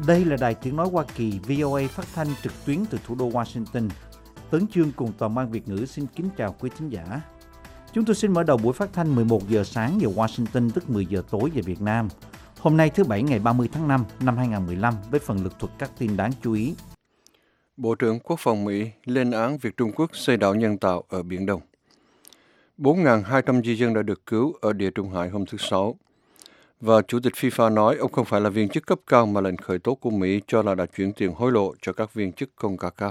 Đây là Đài Tiếng Nói Hoa Kỳ VOA phát thanh trực tuyến từ thủ đô Washington. Tấn Chương cùng toàn ban Việt ngữ xin kính chào quý thính giả. Chúng tôi xin mở đầu buổi phát thanh 11 giờ sáng giờ Washington, tức 10 giờ tối giờ Việt Nam. Hôm nay thứ Bảy ngày 30 tháng 5 năm 2015 với phần lược thuật các tin đáng chú ý. Bộ trưởng Quốc phòng Mỹ lên án việc Trung Quốc xây đảo nhân tạo ở Biển Đông. 4.200 di dân đã được cứu ở Địa Trung Hải hôm thứ Sáu. Và Chủ tịch FIFA nói ông không phải là viên chức cấp cao mà lệnh khởi tố của Mỹ cho là đã chuyển tiền hối lộ cho các viên chức CONCACAF.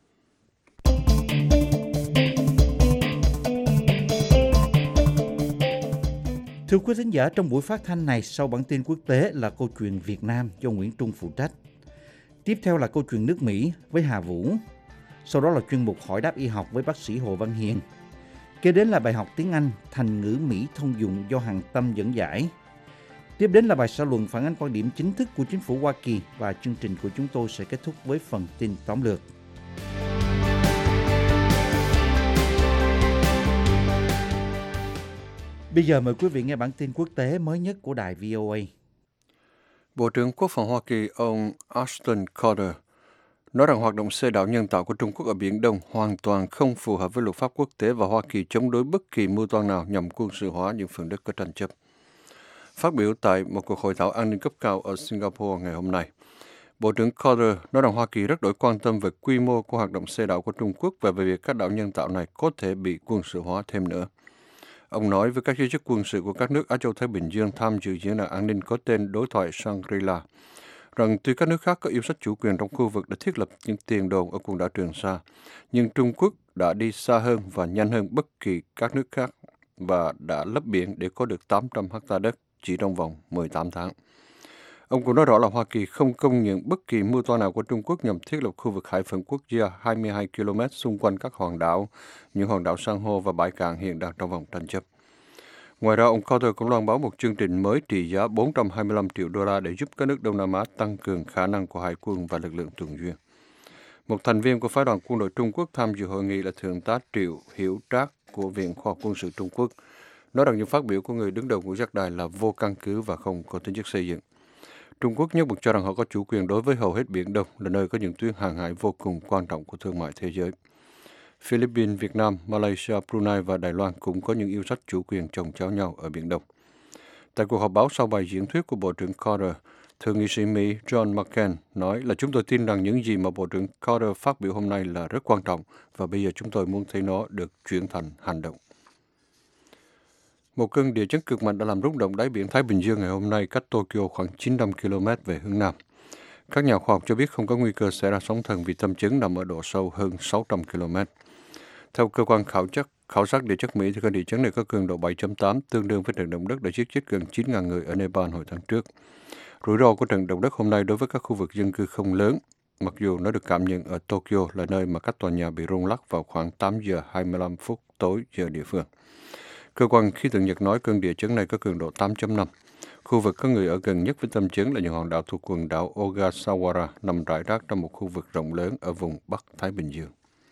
Thưa quý thính giả, trong buổi phát thanh này, sau bản tin quốc tế là câu chuyện Việt Nam do Nguyễn Trung phụ trách. Tiếp theo là câu chuyện nước Mỹ với Hà Vũ. Sau đó là chuyên mục hỏi đáp y học với bác sĩ Hồ Văn Hiền. Kế đến là bài học tiếng Anh thành ngữ Mỹ thông dụng do Hằng Tâm dẫn giải. Tiếp đến là bài xã luận phản ánh quan điểm chính thức của chính phủ Hoa Kỳ và chương trình của chúng tôi sẽ kết thúc với phần tin tóm lược. Bây giờ mời quý vị nghe bản tin quốc tế mới nhất của đài VOA. Bộ trưởng Quốc phòng Hoa Kỳ ông Ashton Carter nói rằng hoạt động xây đảo nhân tạo của Trung Quốc ở Biển Đông hoàn toàn không phù hợp với luật pháp quốc tế và Hoa Kỳ chống đối bất kỳ mưu toan nào nhằm quân sự hóa những phần đất có tranh chấp. Phát biểu tại một cuộc hội thảo an ninh cấp cao ở Singapore ngày hôm nay, Bộ trưởng Carter nói rằng Hoa Kỳ rất đổi quan tâm về quy mô của hoạt động xây đảo của Trung Quốc và về việc các đảo nhân tạo này có thể bị quân sự hóa thêm nữa. Ông nói với các giới chức quân sự của các nước Á Châu Thái Bình Dương tham dự diễn đàn an ninh có tên Đối thoại Shangri-La rằng tuy các nước khác có yêu sách chủ quyền trong khu vực đã thiết lập những tiền đồn ở quần đảo Trường Sa, nhưng Trung Quốc đã đi xa hơn và nhanh hơn bất kỳ các nước khác và đã lấp biển để có được 800 ha đất chỉ trong vòng 18 tháng. Ông cũng nói rõ là Hoa Kỳ không công nhận bất kỳ mưu toan nào của Trung Quốc nhằm thiết lập khu vực hải phận quốc gia 22 km xung quanh các hòn đảo, những hòn đảo san hô và bãi cạn hiện đang trong vòng tranh chấp. Ngoài ra, ông Carter cũng loan báo một chương trình mới trị giá 425 triệu đô la để giúp các nước Đông Nam Á tăng cường khả năng của hải quân và lực lượng tuần duyên. Một thành viên của phái đoàn quân đội Trung Quốc tham dự hội nghị là Thượng tá Triệu Hiểu Trác của Viện Khoa học Quân sự Trung Quốc, nói rằng những phát biểu của người đứng đầu của giác đài là vô căn cứ và không có tính chất xây dựng. Trung Quốc nhất mực cho rằng họ có chủ quyền đối với hầu hết Biển Đông, là nơi có những tuyến hàng hải vô cùng quan trọng của thương mại thế giới. Philippines, Việt Nam, Malaysia, Brunei và Đài Loan cũng có những yêu sách chủ quyền chồng chéo nhau ở Biển Đông. Tại cuộc họp báo sau bài diễn thuyết của Bộ trưởng Carter, Thượng nghị sĩ Mỹ John McCain nói là chúng tôi tin rằng những gì mà Bộ trưởng Carter phát biểu hôm nay là rất quan trọng và bây giờ chúng tôi muốn thấy nó được chuyển thành hành động. Một cơn địa chấn cực mạnh đã làm rung động đáy biển Thái Bình Dương ngày hôm nay cách Tokyo khoảng 900 km về hướng Nam. Các nhà khoa học cho biết không có nguy cơ xảy ra sóng thần vì tâm chấn nằm ở độ sâu hơn 600 km. Theo cơ quan khảo sát địa chất Mỹ, thì cơn địa chấn này có cường độ 7.8, tương đương với trận động đất đã giết chết gần 9.000 người ở Nepal hồi tháng trước. Rủi ro của trận động đất hôm nay đối với các khu vực dân cư không lớn, mặc dù nó được cảm nhận ở Tokyo là nơi mà các tòa nhà bị rung lắc vào khoảng 8 giờ 25 phút tối giờ địa phương. Cơ quan khí tượng Nhật nói cơn địa chấn này có cường độ 8.5. Khu vực có người ở gần nhất với tâm chấn là những hòn đảo thuộc quần đảo Ogasawara nằm rải rác trong một khu vực rộng lớn ở vùng Bắc Thái Bình Dương.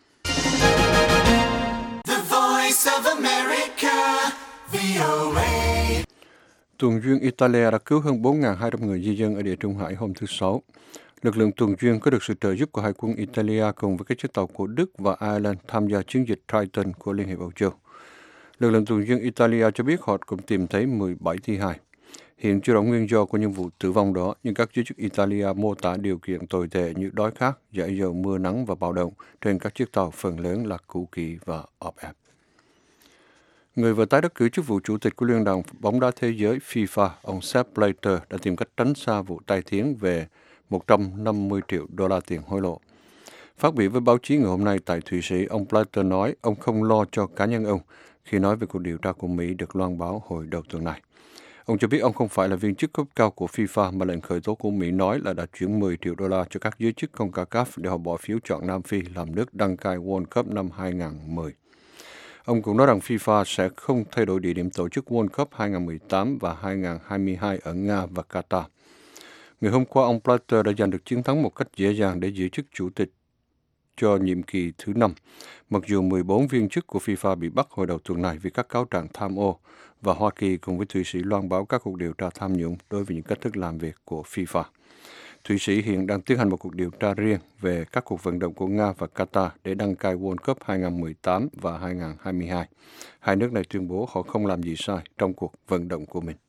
Tuần duyên Italia đã cứu hơn 4.200 người di dân ở Địa Trung Hải hôm thứ Sáu. Lực lượng tuần duyên có được sự trợ giúp của Hải quân Italia cùng với các chiếc tàu của Đức và Ireland tham gia chiến dịch Triton của Liên hiệp Âu Châu. Lực lượng tuần duyên Italia cho biết họ cũng tìm thấy 17 thi hài. Hiện chưa rõ nguyên do của những vụ tử vong đó, nhưng các giới chức Italia mô tả điều kiện tồi tệ như đói khát, dãi dầu mưa nắng và bạo động trên các chiếc tàu phần lớn là cũ kỹ và ọp ẹp. Người vừa tái đắc cử chức vụ chủ tịch của Liên đoàn bóng đá thế giới FIFA, ông Sepp Blatter đã tìm cách tránh xa vụ tai tiếng về 150 triệu đô la tiền hối lộ. Phát biểu với báo chí ngày hôm nay tại Thụy Sĩ, ông Blatter nói ông không lo cho cá nhân ông khi nói về cuộc điều tra của Mỹ được loan báo hồi đầu tuần này. Ông cho biết ông không phải là viên chức cấp cao của FIFA mà lệnh khởi tố của Mỹ nói là đã chuyển 10 triệu đô la cho các giới chức CONCACAF để họ bỏ phiếu chọn Nam Phi làm nước đăng cai World Cup năm 2010. Ông cũng nói rằng FIFA sẽ không thay đổi địa điểm tổ chức World Cup 2018 và 2022 ở Nga và Qatar. Ngày hôm qua, ông Blatter đã giành được chiến thắng một cách dễ dàng để giữ chức chủ tịch cho nhiệm kỳ thứ 5, mặc dù 14 viên chức của FIFA bị bắt hồi đầu tuần này vì các cáo trạng tham ô và Hoa Kỳ cùng với Thụy Sĩ loan báo các cuộc điều tra tham nhũng đối với những cách thức làm việc của FIFA. Thụy Sĩ hiện đang tiến hành một cuộc điều tra riêng về các cuộc vận động của Nga và Qatar để đăng cai World Cup 2018 và 2022. Hai nước này tuyên bố họ không làm gì sai trong cuộc vận động của mình.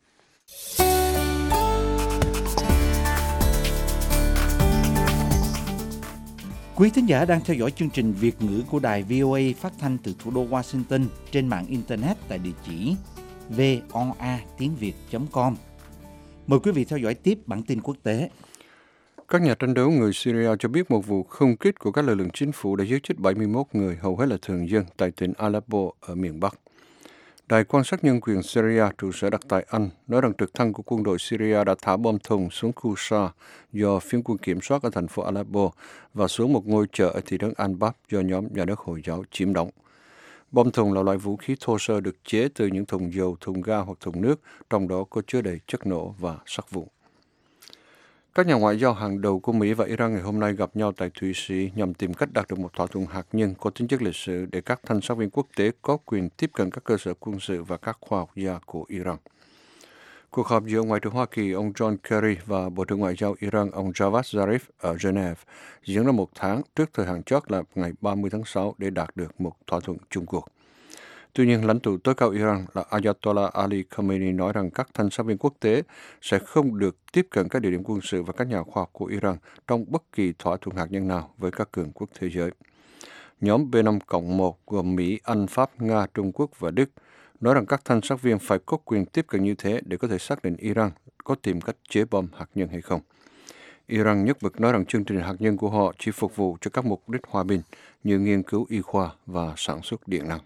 Quý thính giả đang theo dõi chương trình Việt ngữ của đài VOA phát thanh từ thủ đô Washington trên mạng Internet tại địa chỉ voatiếngviet.com. Mời quý vị theo dõi tiếp bản tin quốc tế. Các nhà tranh đấu người Syria cho biết một vụ không kích của các lực lượng chính phủ đã giết chết 71 người, hầu hết là thường dân, tại tỉnh Aleppo ở miền Bắc. Đài quan sát nhân quyền Syria, trụ sở đặt tại Anh, nói rằng trực thăng của quân đội Syria đã thả bom thùng xuống khu Shah do phiến quân kiểm soát ở thành phố Aleppo và xuống một ngôi chợ ở thị trấn Anbab do nhóm nhà nước Hồi giáo chiếm đóng. Bom thùng là loại vũ khí thô sơ được chế từ những thùng dầu, thùng ga hoặc thùng nước, trong đó có chứa đầy chất nổ và sắt vụn. Các nhà ngoại giao hàng đầu của Mỹ và Iran ngày hôm nay gặp nhau tại Thụy Sĩ nhằm tìm cách đạt được một thỏa thuận hạt nhân có tính chất lịch sử để các thanh sát viên quốc tế có quyền tiếp cận các cơ sở quân sự và các khoa học gia của Iran. Cuộc họp giữa Ngoại trưởng Hoa Kỳ ông John Kerry và Bộ trưởng Ngoại giao Iran ông Javad Zarif ở Geneva diễn ra một tháng trước thời hạn chót là ngày 30 tháng 6 để đạt được một thỏa thuận chung cuộc. Tuy nhiên, lãnh tụ tối cao Iran là Ayatollah Ali Khamenei nói rằng các thanh sát viên quốc tế sẽ không được tiếp cận các địa điểm quân sự và các nhà khoa học của Iran trong bất kỳ thỏa thuận hạt nhân nào với các cường quốc thế giới. Nhóm B5-1 gồm Mỹ, Anh, Pháp, Nga, Trung Quốc và Đức nói rằng các thanh sát viên phải có quyền tiếp cận như thế để có thể xác định Iran có tìm cách chế bom hạt nhân hay không. Iran nhất mực nói rằng chương trình hạt nhân của họ chỉ phục vụ cho các mục đích hòa bình như nghiên cứu y khoa và sản xuất điện năng.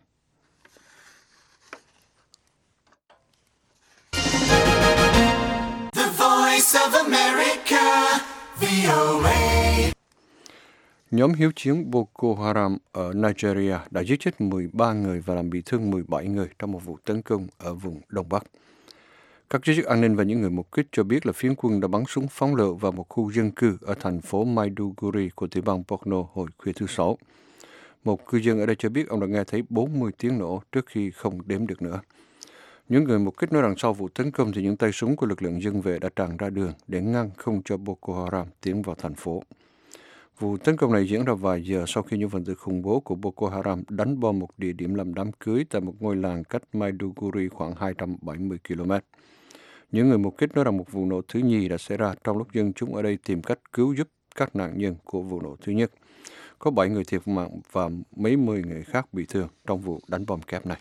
Nhóm hiếu chiến Boko Haram ở Nigeria đã giết chết 13 người và làm bị thương 17 người trong một vụ tấn công ở vùng Đông Bắc. Các giới chức an ninh và những người mục kích cho biết là phiến quân đã bắn súng phóng lựu vào một khu dân cư ở thành phố Maiduguri của tiểu bang Borno hồi khuya thứ Sáu. Một cư dân ở đây cho biết ông đã nghe thấy 40 tiếng nổ trước khi không đếm được nữa. Những người mục kích nói rằng sau vụ tấn công thì những tay súng của lực lượng dân vệ đã tràn ra đường để ngăn không cho Boko Haram tiến vào thành phố. Vụ tấn công này diễn ra vài giờ sau khi những phần tử khủng bố của Boko Haram đánh bom một địa điểm làm đám cưới tại một ngôi làng cách Maiduguri khoảng 270 km. Những người mục kích nói rằng một vụ nổ thứ nhì đã xảy ra trong lúc dân chúng ở đây tìm cách cứu giúp các nạn nhân của vụ nổ thứ nhất. Có 7 người thiệt mạng và mấy mươi người khác bị thương trong vụ đánh bom kép này.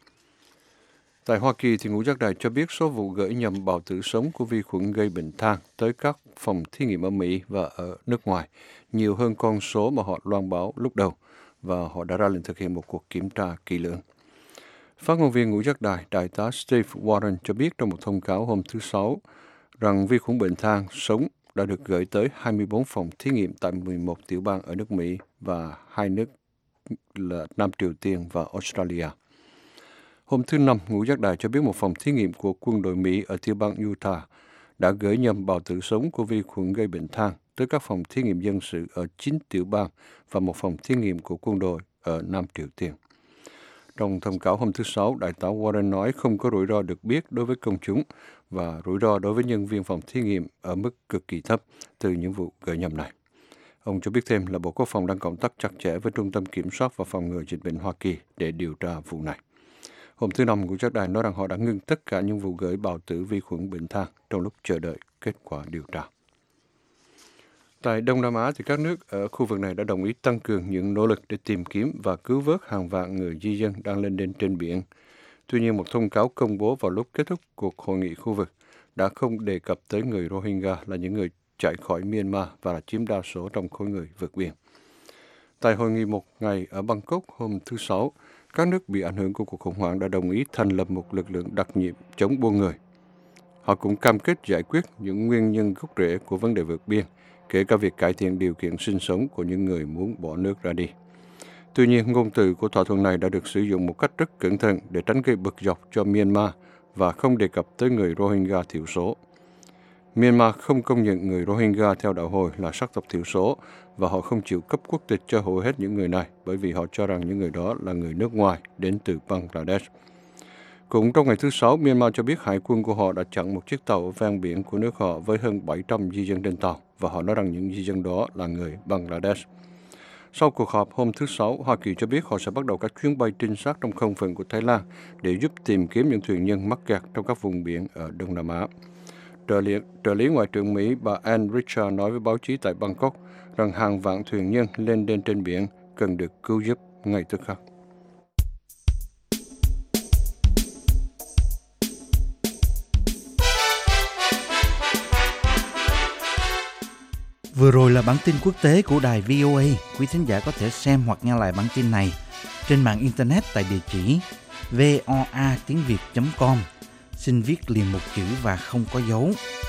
Tại Hoa Kỳ, thì ngũ giác đài cho biết số vụ gửi nhầm bào tử sống của vi khuẩn gây bệnh than tới các phòng thí nghiệm ở Mỹ và ở nước ngoài nhiều hơn con số mà họ loan báo lúc đầu, và họ đã ra lệnh thực hiện một cuộc kiểm tra kỹ lưỡng. Phát ngôn viên ngũ giác đài, đại tá Steve Warren cho biết trong một thông cáo hôm thứ Sáu rằng vi khuẩn bệnh than sống đã được gửi tới 24 phòng thí nghiệm tại 11 tiểu bang ở nước Mỹ và 2 nước là Nam Triều Tiên và Australia. Hôm thứ Năm, ngũ giác đài cho biết một phòng thí nghiệm của quân đội Mỹ ở tiểu bang Utah đã gửi nhầm bào tử sống của vi khuẩn gây bệnh than tới các phòng thí nghiệm dân sự ở 9 tiểu bang và một phòng thí nghiệm của quân đội ở Nam Triều Tiên. Trong thông cáo hôm thứ Sáu, đại tá Warren nói không có rủi ro được biết đối với công chúng và rủi ro đối với nhân viên phòng thí nghiệm ở mức cực kỳ thấp từ những vụ gửi nhầm này. Ông cho biết thêm là Bộ Quốc phòng đang cộng tác chặt chẽ với Trung tâm Kiểm soát và Phòng ngừa Dịch bệnh Hoa Kỳ để điều tra vụ này. Hôm thứ Năm, ngũ giác đài nói rằng họ đã ngưng tất cả những vụ gửi bào tử vi khuẩn bệnh than trong lúc chờ đợi kết quả điều tra. Tại Đông Nam Á, thì các nước ở khu vực này đã đồng ý tăng cường những nỗ lực để tìm kiếm và cứu vớt hàng vạn người di dân đang lên đên trên biển. Tuy nhiên, một thông cáo công bố vào lúc kết thúc cuộc hội nghị khu vực đã không đề cập tới người Rohingya là những người chạy khỏi Myanmar và là chiếm đa số trong khối người vượt biển. Tại hội nghị một ngày ở Bangkok hôm thứ Sáu, các nước bị ảnh hưởng của cuộc khủng hoảng đã đồng ý thành lập một lực lượng đặc nhiệm chống buôn người. Họ cũng cam kết giải quyết những nguyên nhân gốc rễ của vấn đề vượt biên, kể cả việc cải thiện điều kiện sinh sống của những người muốn bỏ nước ra đi. Tuy nhiên, ngôn từ của thỏa thuận này đã được sử dụng một cách rất cẩn thận để tránh gây bực dọc cho Myanmar và không đề cập tới người Rohingya thiểu số. Myanmar không công nhận người Rohingya theo đạo Hồi là sắc tộc thiểu số và họ không chịu cấp quốc tịch cho hầu hết những người này bởi vì họ cho rằng những người đó là người nước ngoài đến từ Bangladesh. Cũng trong ngày thứ Sáu, Myanmar cho biết hải quân của họ đã chặn một chiếc tàu ở ven biển của nước họ với hơn 700 di dân trên tàu, và họ nói rằng những di dân đó là người Bangladesh. Sau cuộc họp hôm thứ Sáu, Hoa Kỳ cho biết họ sẽ bắt đầu các chuyến bay trinh sát trong không phận của Thái Lan để giúp tìm kiếm những thuyền nhân mắc kẹt trong các vùng biển ở Đông Nam Á. Trợ lý Ngoại trưởng Mỹ bà Ann Richards nói với báo chí tại Bangkok rằng hàng vạn thuyền nhân lên đên trên biển cần được cứu giúp ngay tức khắc. Vừa rồi là bản tin quốc tế của đài VOA. Quý thính giả có thể xem hoặc nghe lại bản tin này trên mạng Internet tại địa chỉ voa.tiếng.việt.com. Xin viết liền một chữ và không có dấu.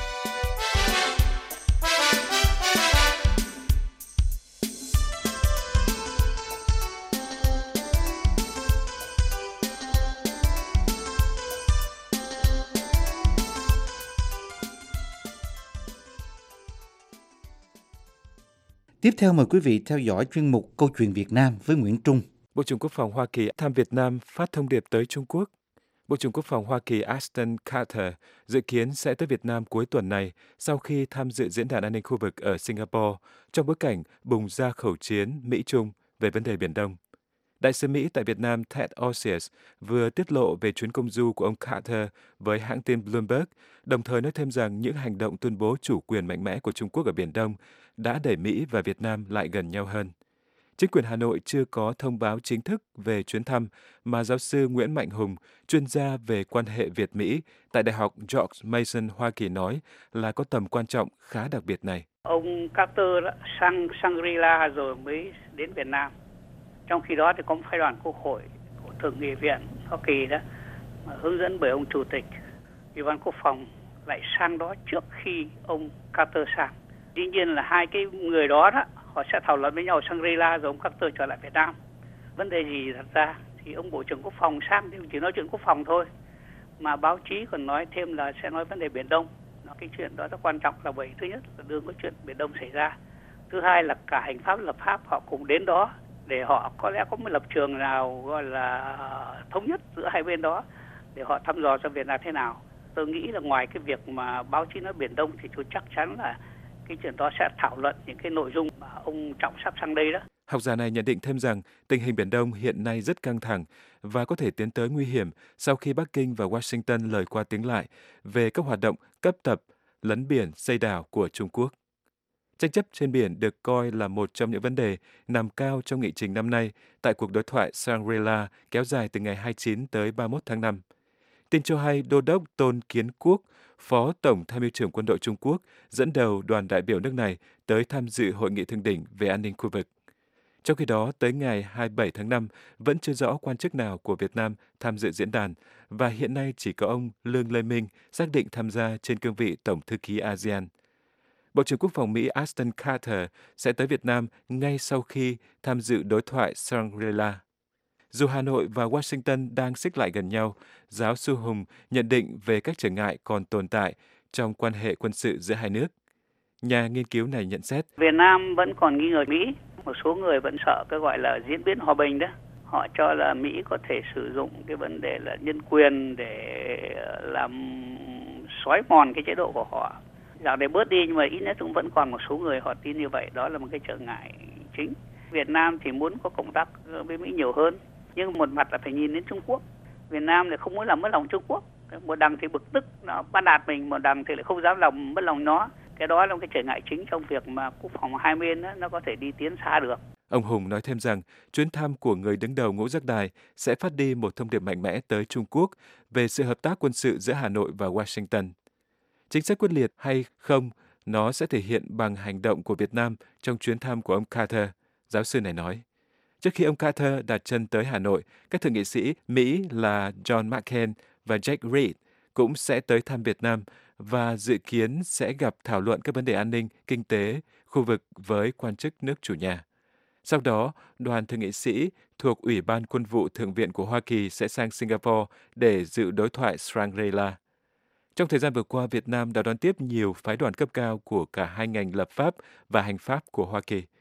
Tiếp theo mời quý vị theo dõi chuyên mục Câu chuyện Việt Nam với Nguyễn Trung. Bộ trưởng Quốc phòng Hoa Kỳ thăm Việt Nam phát thông điệp tới Trung Quốc. Bộ trưởng Quốc phòng Hoa Kỳ Ashton Carter dự kiến sẽ tới Việt Nam cuối tuần này sau khi tham dự Diễn đàn An ninh khu vực ở Singapore trong bối cảnh bùng ra khẩu chiến Mỹ-Trung về vấn đề Biển Đông. Đại sứ Mỹ tại Việt Nam Ted Osius vừa tiết lộ về chuyến công du của ông Carter với hãng tin Bloomberg, đồng thời nói thêm rằng những hành động tuyên bố chủ quyền mạnh mẽ của Trung Quốc ở Biển Đông đã đẩy Mỹ và Việt Nam lại gần nhau hơn. Chính quyền Hà Nội chưa có thông báo chính thức về chuyến thăm, mà giáo sư Nguyễn Mạnh Hùng, chuyên gia về quan hệ Việt-Mỹ tại Đại học George Mason, Hoa Kỳ nói là có tầm quan trọng khá đặc biệt này. Ông Carter đã sang Shangri-La rồi mới đến Việt Nam. Trong khi đó thì có một phái đoàn Quốc hội của Thượng nghị viện Hoa Kỳ đó hướng dẫn bởi ông Chủ tịch Ủy ban Quốc phòng lại sang đó trước khi ông Carter sang. Dĩ nhiên là hai cái người đó họ sẽ thảo luận với nhau ở Shangri-La rồi ông Carter trở lại Việt Nam. Vấn đề gì đặt ra thì ông Bộ trưởng Quốc phòng sang thì chỉ nói chuyện quốc phòng thôi. Mà báo chí còn nói thêm là sẽ nói vấn đề Biển Đông. Cái chuyện đó rất quan trọng là bởi thứ nhất là đương có chuyện Biển Đông xảy ra. Thứ hai là cả hành pháp lập pháp họ cùng đến đó để họ có lẽ có một lập trường nào gọi là thống nhất giữa hai bên đó để họ thăm dò cho Việt Nam thế nào. Tôi nghĩ là ngoài cái việc mà báo chí nói Biển Đông thì tôi chắc chắn là cái chuyện đó sẽ thảo luận những cái nội dung mà ông Trọng sắp sang đây đó. Học giả này nhận định thêm rằng tình hình Biển Đông hiện nay rất căng thẳng và có thể tiến tới nguy hiểm sau khi Bắc Kinh và Washington lời qua tiếng lại về các hoạt động cấp tập, lấn biển, xây đảo của Trung Quốc. Tranh chấp trên biển được coi là một trong những vấn đề nằm cao trong nghị trình năm nay tại cuộc đối thoại Shangri-La kéo dài từ ngày 29 tới 31 tháng 5. Tin cho hay Đô đốc Tôn Kiến Quốc, Phó Tổng Tham mưu trưởng Quân đội Trung Quốc, dẫn đầu đoàn đại biểu nước này tới tham dự hội nghị thượng đỉnh về an ninh khu vực. Trong khi đó, tới ngày 27 tháng 5, vẫn chưa rõ quan chức nào của Việt Nam tham dự diễn đàn, và hiện nay chỉ có ông Lương Lê Minh xác định tham gia trên cương vị Tổng thư ký ASEAN. Bộ trưởng Quốc phòng Mỹ Ashton Carter sẽ tới Việt Nam ngay sau khi tham dự đối thoại Shangri-La. Dù Hà Nội và Washington đang xích lại gần nhau, giáo sư Hùng nhận định về các trở ngại còn tồn tại trong quan hệ quân sự giữa hai nước. Nhà nghiên cứu này nhận xét, Việt Nam vẫn còn nghi ngờ Mỹ. Một số người vẫn sợ cái gọi là diễn biến hòa bình đó. Họ cho là Mỹ có thể sử dụng cái vấn đề là nhân quyền để làm xói mòn cái chế độ của họ. Dạo này bớt đi nhưng mà ít nhất cũng vẫn còn một số người họ tin như vậy. Đó là một cái trở ngại chính. Việt Nam thì muốn có cộng tác với Mỹ nhiều hơn. Nhưng một mặt là phải nhìn đến Trung Quốc. Việt Nam thì không muốn làm mất lòng Trung Quốc. Một đằng thì bực tức nó bắt nạt mình, một đằng thì lại không dám làm mất lòng nó. Cái đó là một cái trở ngại chính trong việc mà quốc phòng hai bên đó, nó có thể đi tiến xa được. Ông Hùng nói thêm rằng chuyến thăm của người đứng đầu Ngũ Giác Đài sẽ phát đi một thông điệp mạnh mẽ tới Trung Quốc về sự hợp tác quân sự giữa Hà Nội và Washington. Chính sách quyết liệt hay không, nó sẽ thể hiện bằng hành động của Việt Nam trong chuyến thăm của ông Carter, giáo sư này nói. Trước khi ông Carter đặt chân tới Hà Nội, các thượng nghị sĩ Mỹ là John McCain và Jack Reed cũng sẽ tới thăm Việt Nam và dự kiến sẽ gặp thảo luận các vấn đề an ninh, kinh tế, khu vực với quan chức nước chủ nhà. Sau đó, đoàn thượng nghị sĩ thuộc Ủy ban Quân vụ Thượng viện của Hoa Kỳ sẽ sang Singapore để dự đối thoại Shangri-La. Trong thời gian vừa qua, Việt Nam đã đón tiếp nhiều phái đoàn cấp cao của cả hai ngành lập pháp và hành pháp của Hoa Kỳ.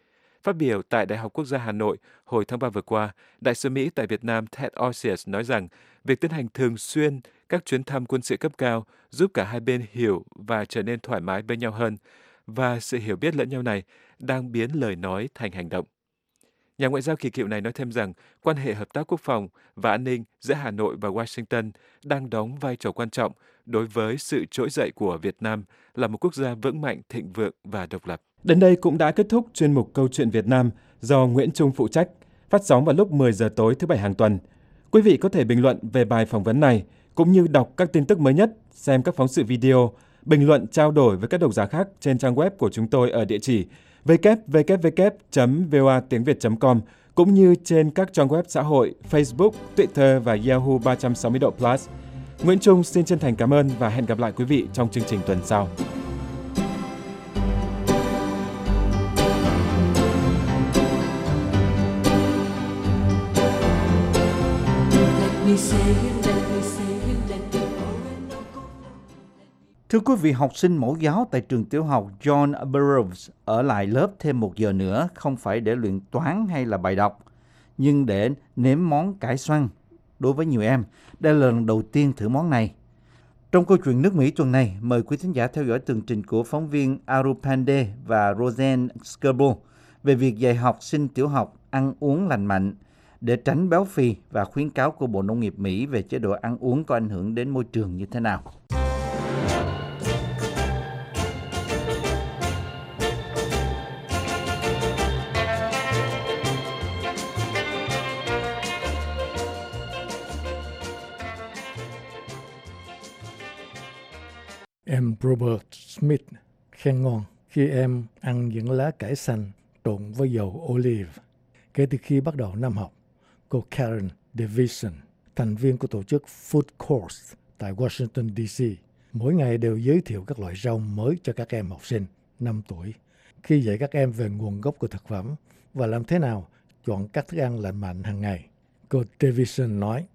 Phát biểu tại Đại học Quốc gia Hà Nội hồi tháng 3 vừa qua, Đại sứ Mỹ tại Việt Nam Ted Osius nói rằng việc tiến hành thường xuyên các chuyến thăm quân sự cấp cao giúp cả hai bên hiểu và trở nên thoải mái với nhau hơn, và sự hiểu biết lẫn nhau này đang biến lời nói thành hành động. Nhà ngoại giao kỳ cựu này nói thêm rằng quan hệ hợp tác quốc phòng và an ninh giữa Hà Nội và Washington đang đóng vai trò quan trọng đối với sự trỗi dậy của Việt Nam là một quốc gia vững mạnh, thịnh vượng và độc lập. Đến đây cũng đã kết thúc chuyên mục Câu chuyện Việt Nam do Nguyễn Trung phụ trách, phát sóng vào lúc 10 giờ tối thứ Bảy hàng tuần. Quý vị có thể bình luận về bài phỏng vấn này, cũng như đọc các tin tức mới nhất, xem các phóng sự video, bình luận trao đổi với các độc giả khác trên trang web của chúng tôi ở địa chỉ www.voatiengviet.com, cũng như trên các trang web xã hội Facebook, Twitter và Yahoo 360 độ Plus. Nguyễn Trung xin chân thành cảm ơn và hẹn gặp lại quý vị trong chương trình tuần sau. Thưa quý vị, học sinh mẫu giáo tại trường tiểu học John Burroughs ở lại lớp thêm 1 giờ nữa, không phải để luyện toán hay là bài đọc, nhưng để nếm món cải xoăn. Đối với nhiều em, đây là lần đầu tiên thử món này. Trong câu chuyện nước Mỹ tuần này, mời quý thính giả theo dõi tường trình của phóng viên Aru Pandey và Roseanne Skerbo về việc dạy học sinh tiểu học ăn uống lành mạnh để tránh béo phì và khuyến cáo của Bộ Nông nghiệp Mỹ về chế độ ăn uống có ảnh hưởng đến môi trường như thế nào. Em Robert Smith khen ngon khi em ăn những lá cải xanh trộn với dầu olive. Kể từ khi bắt đầu năm học, cô Karen Davison, thành viên của tổ chức Food Course tại Washington, D.C., mỗi ngày đều giới thiệu các loại rau mới cho các em học sinh 5 tuổi, khi dạy các em về nguồn gốc của thực phẩm và làm thế nào chọn các thức ăn lành mạnh hàng ngày. Cô Davison nói,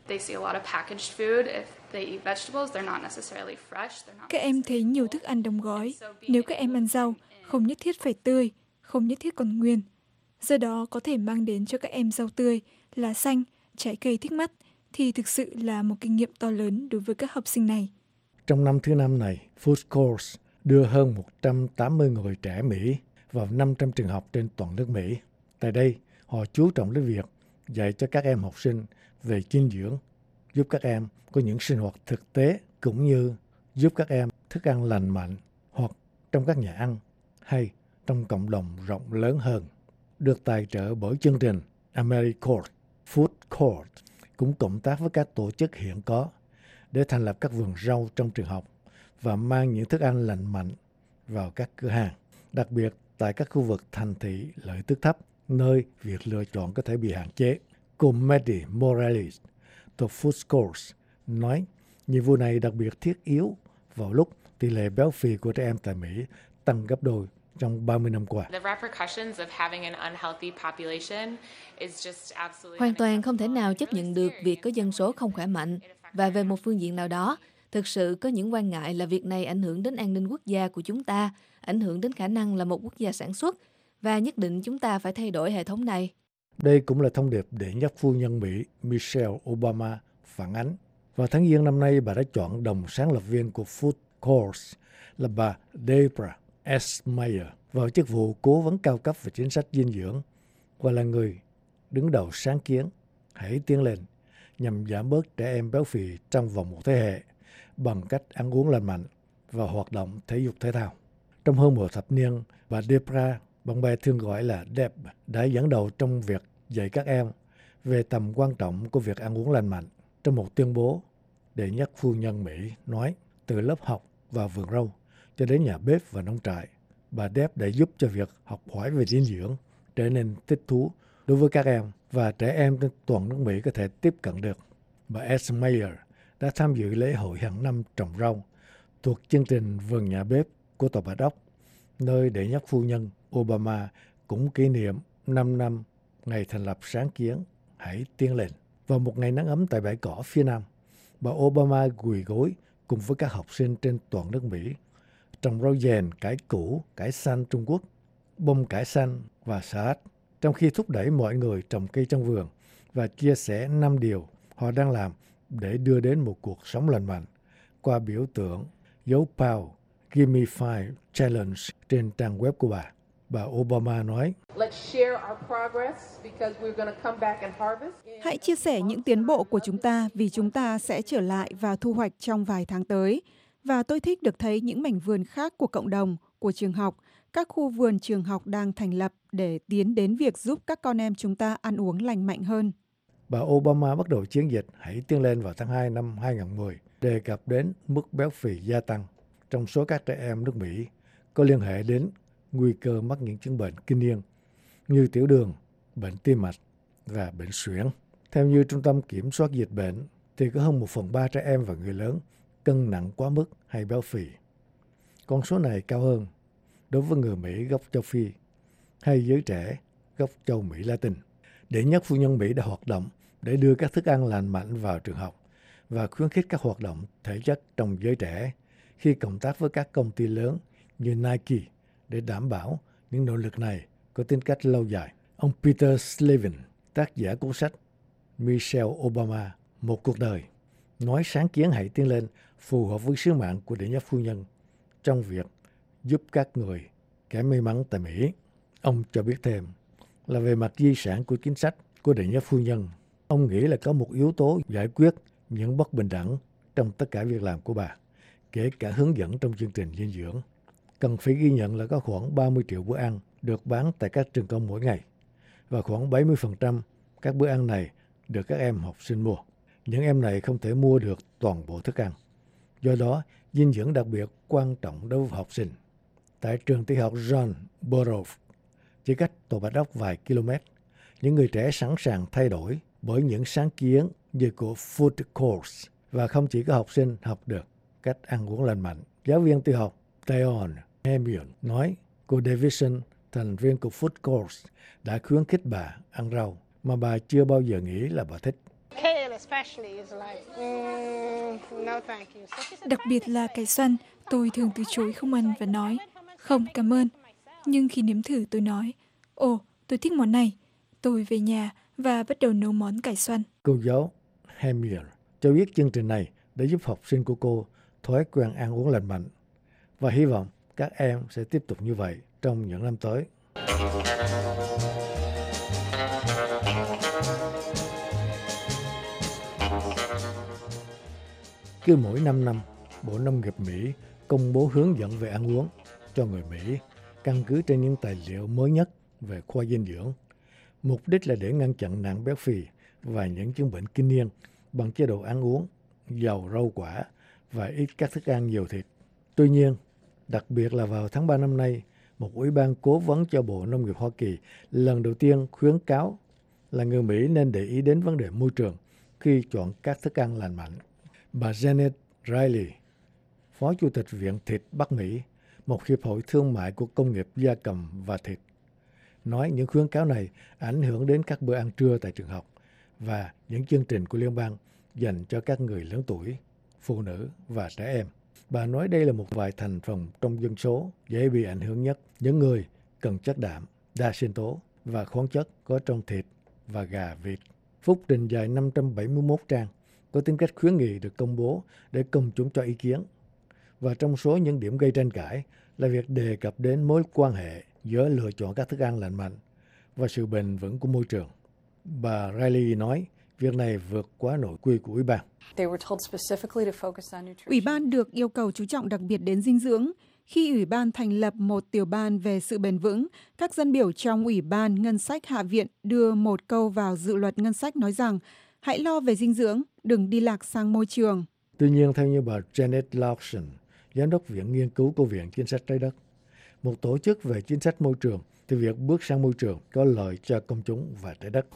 các em thấy nhiều thức ăn đóng gói. Nếu các em ăn rau, không nhất thiết phải tươi, không nhất thiết còn nguyên. Do đó có thể mang đến cho các em rau tươi, lá xanh, trái cây thích mắt thì thực sự là một kinh nghiệm to lớn đối với các học sinh này. Trong năm thứ 5 này, Food Course đưa hơn 180 người trẻ Mỹ vào 500 trường học trên toàn nước Mỹ. Tại đây, họ chú trọng đến việc dạy cho các em học sinh về dinh dưỡng, giúp các em có những sinh hoạt thực tế, cũng như giúp các em thức ăn lành mạnh hoặc trong các nhà ăn hay trong cộng đồng rộng lớn hơn. Được tài trợ bởi chương trình AmeriCorps, Food Court cũng cộng tác với các tổ chức hiện có để thành lập các vườn rau trong trường học và mang những thức ăn lành mạnh vào các cửa hàng, đặc biệt tại các khu vực thành thị lợi tức thấp, nơi việc lựa chọn có thể bị hạn chế. Cô Maddie Morales thuộc Food Course nói nhiệm vụ này đặc biệt thiết yếu vào lúc tỷ lệ béo phì của trẻ em tại Mỹ tăng gấp đôi trong 30 năm qua. Hoàn toàn không thể nào chấp nhận được việc có dân số không khỏe mạnh, và về một phương diện nào đó, thực sự có những quan ngại là việc này ảnh hưởng đến an ninh quốc gia của chúng ta, ảnh hưởng đến khả năng là một quốc gia sản xuất, và nhất định chúng ta phải thay đổi hệ thống này. Đây cũng là thông điệp đệ nhất phu nhân Mỹ Michelle Obama phản ánh. Vào tháng Giêng năm nay, bà đã chọn đồng sáng lập viên của Food Course là bà Deborah S. Meyer vào chức vụ cố vấn cao cấp về chính sách dinh dưỡng và là người đứng đầu sáng kiến Hãy tiến lên nhằm giảm bớt trẻ em béo phì trong vòng một thế hệ bằng cách ăn uống lành mạnh và hoạt động thể dục thể thao. Trong hơn một thập niên, bà Deborah, bạn bè thường gọi là Deb, đã dẫn đầu trong việc dạy các em về tầm quan trọng của việc ăn uống lành mạnh. Trong một tuyên bố, đệ nhất phu nhân Mỹ nói, từ lớp học và vườn rau cho đến nhà bếp và nông trại, bà Deb đã giúp cho việc học hỏi về dinh dưỡng trở nên thích thú đối với các em và trẻ em trên toàn nước Mỹ có thể tiếp cận được. Bà S. Meyer đã tham dự lễ hội hàng năm trồng rau thuộc chương trình Vườn Nhà Bếp của Tòa Bạch Ốc, nơi đệ nhất phu nhân Obama cũng kỷ niệm 5 năm ngày thành lập sáng kiến Hãy tiến lên. Vào một ngày nắng ấm tại bãi cỏ phía Nam, bà Obama quỳ gối cùng với các học sinh trên toàn nước Mỹ trồng rau dền, cải củ, cải xanh Trung Quốc, bông cải xanh và salad, trong khi thúc đẩy mọi người trồng cây trong vườn và chia sẻ 5 điều họ đang làm để đưa đến một cuộc sống lành mạnh qua biểu tượng dấu pound Give Me Five Challenge trên trang web của bà. Bà Obama nói, hãy chia sẻ những tiến bộ của chúng ta vì chúng ta sẽ trở lại và thu hoạch trong vài tháng tới. Và tôi thích được thấy những mảnh vườn khác của cộng đồng, của trường học, các khu vườn trường học đang thành lập để tiến đến việc giúp các con em chúng ta ăn uống lành mạnh hơn. Bà Obama bắt đầu chiến dịch Hãy tiến lên vào tháng 2 năm 2010, đề cập đến mức béo phì gia tăng trong số các trẻ em nước Mỹ có liên hệ đến nguy cơ mắc những chứng bệnh kinh niên như tiểu đường, bệnh tim mạch và bệnh suyễn. Theo như Trung tâm Kiểm soát Dịch bệnh, thì có hơn 1/3 trẻ em và người lớn cân nặng quá mức hay béo phì. Con số này cao hơn đối với người Mỹ gốc châu Phi hay giới trẻ gốc châu Mỹ Latin. Đệ nhất phu nhân Mỹ đã hoạt động để đưa các thức ăn lành mạnh vào trường học và khuyến khích các hoạt động thể chất trong giới trẻ khi cộng tác với các công ty lớn như Nike để đảm bảo những nỗ lực này có tính cách lâu dài. Ông Peter Slavin, tác giả cuốn sách Michelle Obama, Một cuộc đời, nói sáng kiến Hãy tiến lên phù hợp với sứ mạng của đệ nhất phu nhân trong việc giúp các người kém may mắn tại Mỹ. Ông cho biết thêm là về mặt di sản của chính sách của đệ nhất phu nhân, ông nghĩ là có một yếu tố giải quyết những bất bình đẳng trong tất cả việc làm của bà, kể cả hướng dẫn trong chương trình dinh dưỡng. Cần phải ghi nhận là có khoảng 30 triệu bữa ăn được bán tại các trường công mỗi ngày, và khoảng 70% các bữa ăn này được các em học sinh mua. Những em này không thể mua được toàn bộ thức ăn. Do đó, dinh dưỡng đặc biệt quan trọng đối với học sinh. Tại trường tiểu học John Burroughs, chỉ cách Tòa Bạch Ốc vài km, những người trẻ sẵn sàng thay đổi bởi những sáng kiến như của Food Course, và không chỉ có học sinh học được cách ăn uống lành mạnh. Giáo viên tiểu học Theon Hemion nói cô Davidson, thành viên của Food Course, đã khuyến khích bà ăn rau mà bà chưa bao giờ nghĩ là bà thích. Đặc biệt là cải xoăn, tôi thường từ chối không ăn và nói, không cảm ơn. Nhưng khi nếm thử tôi nói, ồ, tôi thích món này. Tôi về nhà và bắt đầu nấu món cải xoăn. Cô giáo Hemion cho biết chương trình này đã giúp học sinh của cô thói quen ăn uống lành mạnh và hy vọng các em sẽ tiếp tục như vậy trong những năm tới. Cứ mỗi 5 năm, Bộ Nông nghiệp Mỹ công bố hướng dẫn về ăn uống cho người Mỹ căn cứ trên những tài liệu mới nhất về khoa dinh dưỡng. Mục đích là để ngăn chặn nạn béo phì và những chứng bệnh kinh niên bằng chế độ ăn uống giàu rau quả và ít các thức ăn nhiều thịt. Tuy nhiên, đặc biệt là vào tháng 3 năm nay, một ủy ban cố vấn cho Bộ Nông nghiệp Hoa Kỳ lần đầu tiên khuyến cáo là người Mỹ nên để ý đến vấn đề môi trường khi chọn các thức ăn lành mạnh. Bà Janet Riley, Phó Chủ tịch Viện Thịt Bắc Mỹ, một hiệp hội thương mại của công nghiệp gia cầm và thịt, nói những khuyến cáo này ảnh hưởng đến các bữa ăn trưa tại trường học và những chương trình của liên bang dành cho các người lớn tuổi, phụ nữ và trẻ em. Bà nói đây là một vài thành phần trong dân số dễ bị ảnh hưởng nhất, những người cần chất đạm, đa sinh tố và khoáng chất có trong thịt và gà vịt. Phúc trình dài 571 trang có tính cách khuyến nghị được công bố để công chúng cho ý kiến. Và trong số những điểm gây tranh cãi là việc đề cập đến mối quan hệ giữa lựa chọn các thức ăn lành mạnh và sự bền vững của môi trường. Bà Riley nói việc này vượt quá nội quy của Ủy ban. Ủy ban được yêu cầu chú trọng đặc biệt đến dinh dưỡng. Khi Ủy ban thành lập một tiểu ban về sự bền vững, các dân biểu trong Ủy ban Ngân sách Hạ viện đưa một câu vào dự luật ngân sách nói rằng hãy lo về dinh dưỡng, đừng đi lạc sang môi trường. Tuy nhiên, theo như bà Janet Lawson, Giám đốc Viện Nghiên cứu của Viện Chính sách Trái đất, một tổ chức về chính sách môi trường, thì việc bước sang môi trường có lợi cho công chúng và trái đất.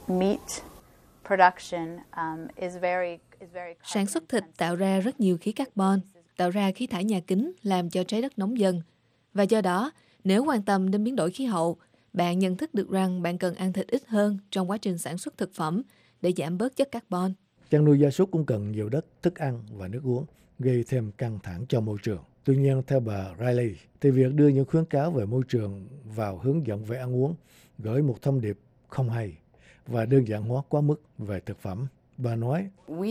Sản xuất thịt tạo ra rất nhiều khí carbon, tạo ra khí thải nhà kính làm cho trái đất nóng dần. Và do đó, nếu quan tâm đến biến đổi khí hậu, bạn nhận thức được rằng bạn cần ăn thịt ít hơn trong quá trình sản xuất thực phẩm để giảm bớt chất carbon. Chăn nuôi gia súc cũng cần nhiều đất, thức ăn và nước uống, gây thêm căng thẳng cho môi trường. Tuy nhiên, theo bà Riley, thì việc đưa những khuyến cáo về môi trường vào hướng dẫn về ăn uống gửi một thông điệp không hay và đơn giản hóa quá mức về thực phẩm. Bà nói,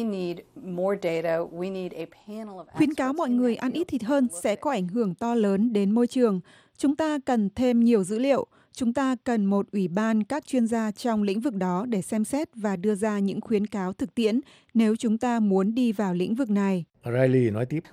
khuyến cáo mọi người ăn ít thịt hơn sẽ có ảnh hưởng to lớn đến môi trường. Chúng ta cần thêm nhiều dữ liệu. Chúng ta cần một ủy ban các chuyên gia trong lĩnh vực đó để xem xét và đưa ra những khuyến cáo thực tiễn nếu chúng ta muốn đi vào lĩnh vực này. Riley nói tiếp,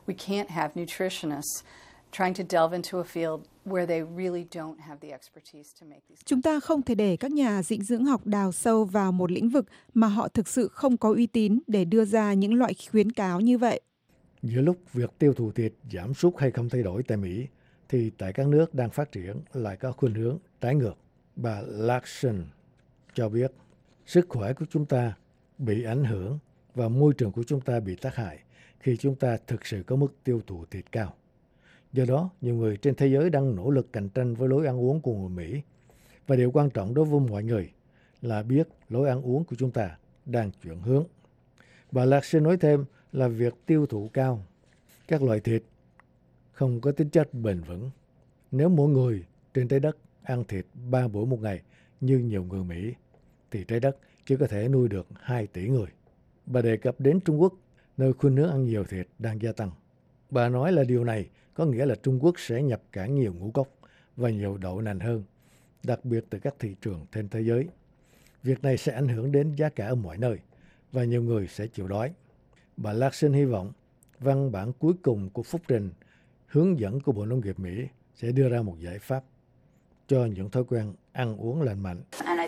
chúng ta không thể để các nhà dinh dưỡng học đào sâu vào một lĩnh vực mà họ thực sự không có uy tín để đưa ra những loại khuyến cáo như vậy. Giữa lúc việc tiêu thụ thịt giảm sút hay không thay đổi tại Mỹ, thì tại các nước đang phát triển lại có khuynh hướng trái ngược. Bà Larson cho biết, sức khỏe của chúng ta bị ảnh hưởng và môi trường của chúng ta bị tác hại khi chúng ta thực sự có mức tiêu thụ thịt cao. Do đó, nhiều người trên thế giới đang nỗ lực cạnh tranh với lối ăn uống của người Mỹ. Và điều quan trọng đối với mọi người là biết lối ăn uống của chúng ta đang chuyển hướng. Bà Larson nói thêm là việc tiêu thụ cao các loại thịt không có tính chất bền vững. Nếu mỗi người trên trái đất ăn thịt 3 bữa một ngày như nhiều người Mỹ, thì trái đất chỉ có thể nuôi được 2 tỷ người. Bà đề cập đến Trung Quốc, nơi khuynh hướng ăn nhiều thịt đang gia tăng. Bà nói là điều này có nghĩa là Trung Quốc sẽ nhập cảng nhiều ngũ cốc và nhiều đậu nành hơn, đặc biệt từ các thị trường trên thế giới. Việc này sẽ ảnh hưởng đến giá cả ở mọi nơi và nhiều người sẽ chịu đói. Bà Larson hy vọng văn bản cuối cùng của phúc trình hướng dẫn của Bộ Nông nghiệp Mỹ sẽ đưa ra một giải pháp cho những thói quen ăn uống lành mạnh.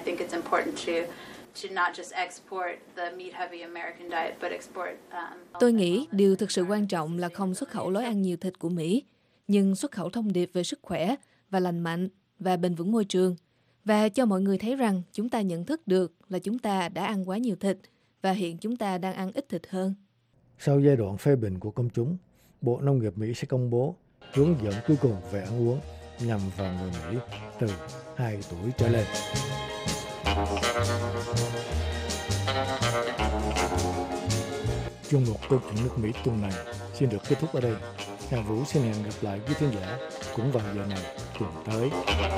Tôi nghĩ điều thực sự quan trọng là không xuất khẩu lối ăn nhiều thịt của Mỹ, nhưng xuất khẩu thông điệp về sức khỏe và lành mạnh và bền vững môi trường, và cho mọi người thấy rằng chúng ta nhận thức được là chúng ta đã ăn quá nhiều thịt và hiện chúng ta đang ăn ít thịt hơn. Sau giai đoạn phê bình của công chúng, Bộ Nông nghiệp Mỹ sẽ công bố hướng dẫn cuối cùng về ăn uống nhằm vào người Mỹ từ 2 tuổi trở lên. Chuyên mục Câu chuyện nước Mỹ tuần này xin được kết thúc ở đây. Hà Vũ xin hẹn gặp lại quý thính giả cũng vào giờ này tuần tới.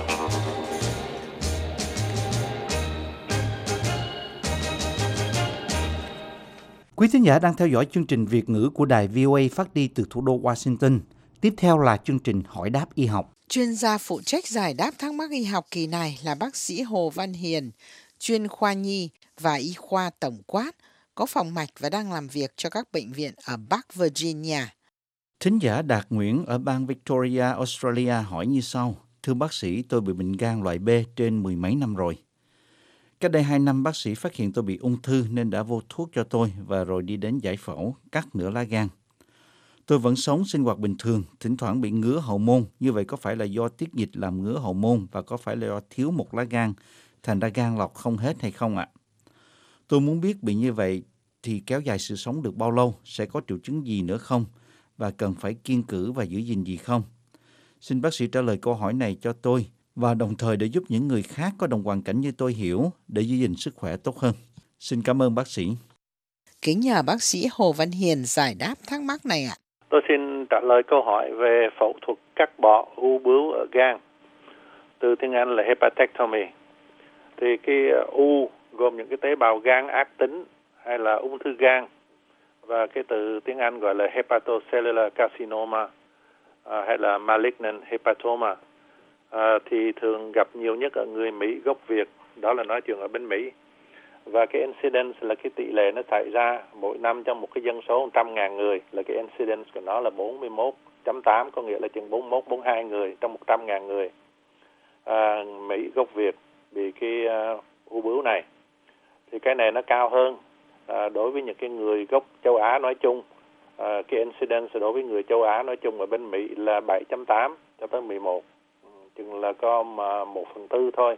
Quý thính giả đang theo dõi chương trình Việt ngữ của đài VOA phát đi từ thủ đô Washington. Tiếp theo là chương trình Hỏi đáp y học. Chuyên gia phụ trách giải đáp thắc mắc y học kỳ này là bác sĩ Hồ Văn Hiền, chuyên khoa nhi và y khoa tổng quát, có phòng mạch và đang làm việc cho các bệnh viện ở Bắc Virginia. Thính giả Đạt Nguyễn ở bang Victoria, Australia hỏi như sau. Thưa bác sĩ, tôi bị bệnh gan loại B trên 10 mấy năm rồi. Cách đây 2 năm bác sĩ phát hiện tôi bị ung thư nên đã vô thuốc cho tôi và rồi đi đến giải phẫu, cắt nửa lá gan. Tôi vẫn sống sinh hoạt bình thường, thỉnh thoảng bị ngứa hậu môn. Như vậy có phải là do tiết dịch làm ngứa hậu môn và có phải là do thiếu một lá gan, thành ra gan lọc không hết hay không ạ? Tôi muốn biết bị như vậy thì kéo dài sự sống được bao lâu, sẽ có triệu chứng gì nữa không và cần phải kiêng cữ và giữ gìn gì không? Xin bác sĩ trả lời câu hỏi này cho tôi và đồng thời để giúp những người khác có đồng hoàn cảnh như tôi hiểu để giữ gìn sức khỏe tốt hơn. Xin cảm ơn bác sĩ. Kính nhờ bác sĩ Hồ Văn Hiền giải đáp thắc mắc này ạ. Tôi xin trả lời câu hỏi về phẫu thuật cắt bỏ u bướu ở gan. Từ tiếng Anh là hepatectomy. Thì cái u gồm những cái tế bào gan ác tính hay là ung thư gan. Và cái từ tiếng Anh gọi là hepatocellular carcinoma hay là malignant hepatoma. Thì thường gặp nhiều nhất ở người Mỹ gốc Việt, đó là nói chuyện ở bên Mỹ. Và cái incidence là cái tỷ lệ nó xảy ra mỗi năm trong một cái dân số 100.000 người, là cái incidence của nó là 41.8, có nghĩa là chừng 41-42 người trong 100.000 người Mỹ gốc Việt bị cái u bướu này. Thì cái này nó cao hơn đối với những cái người gốc châu Á nói chung. Cái incidence đối với người châu Á nói chung ở bên Mỹ là 7.8 cho tới 11, chừng là có 1/4 thôi.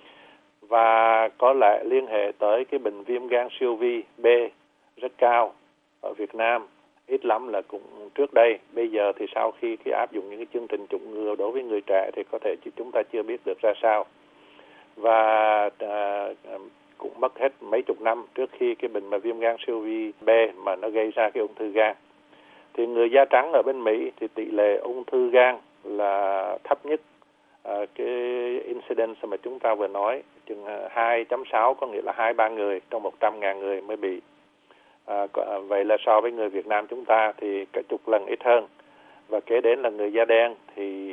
Và có lẽ liên hệ tới cái bệnh viêm gan siêu vi B rất cao ở Việt Nam, ít lắm là cũng trước đây. Bây giờ thì sau khi áp dụng những cái chương trình chủng ngừa đối với người trẻ thì có thể chúng ta chưa biết được ra sao. Và cũng mất hết mấy chục năm trước khi cái bệnh mà viêm gan siêu vi B mà nó gây ra cái ung thư gan. Thì người da trắng ở bên Mỹ thì tỷ lệ ung thư gan là thấp nhất. Cái incidence mà chúng ta vừa nói chừng 2.6, có nghĩa là 2-3 người trong 100.000 người mới bị. Vậy là so với người Việt Nam chúng ta thì cả chục lần ít hơn. Và kế đến là người da đen thì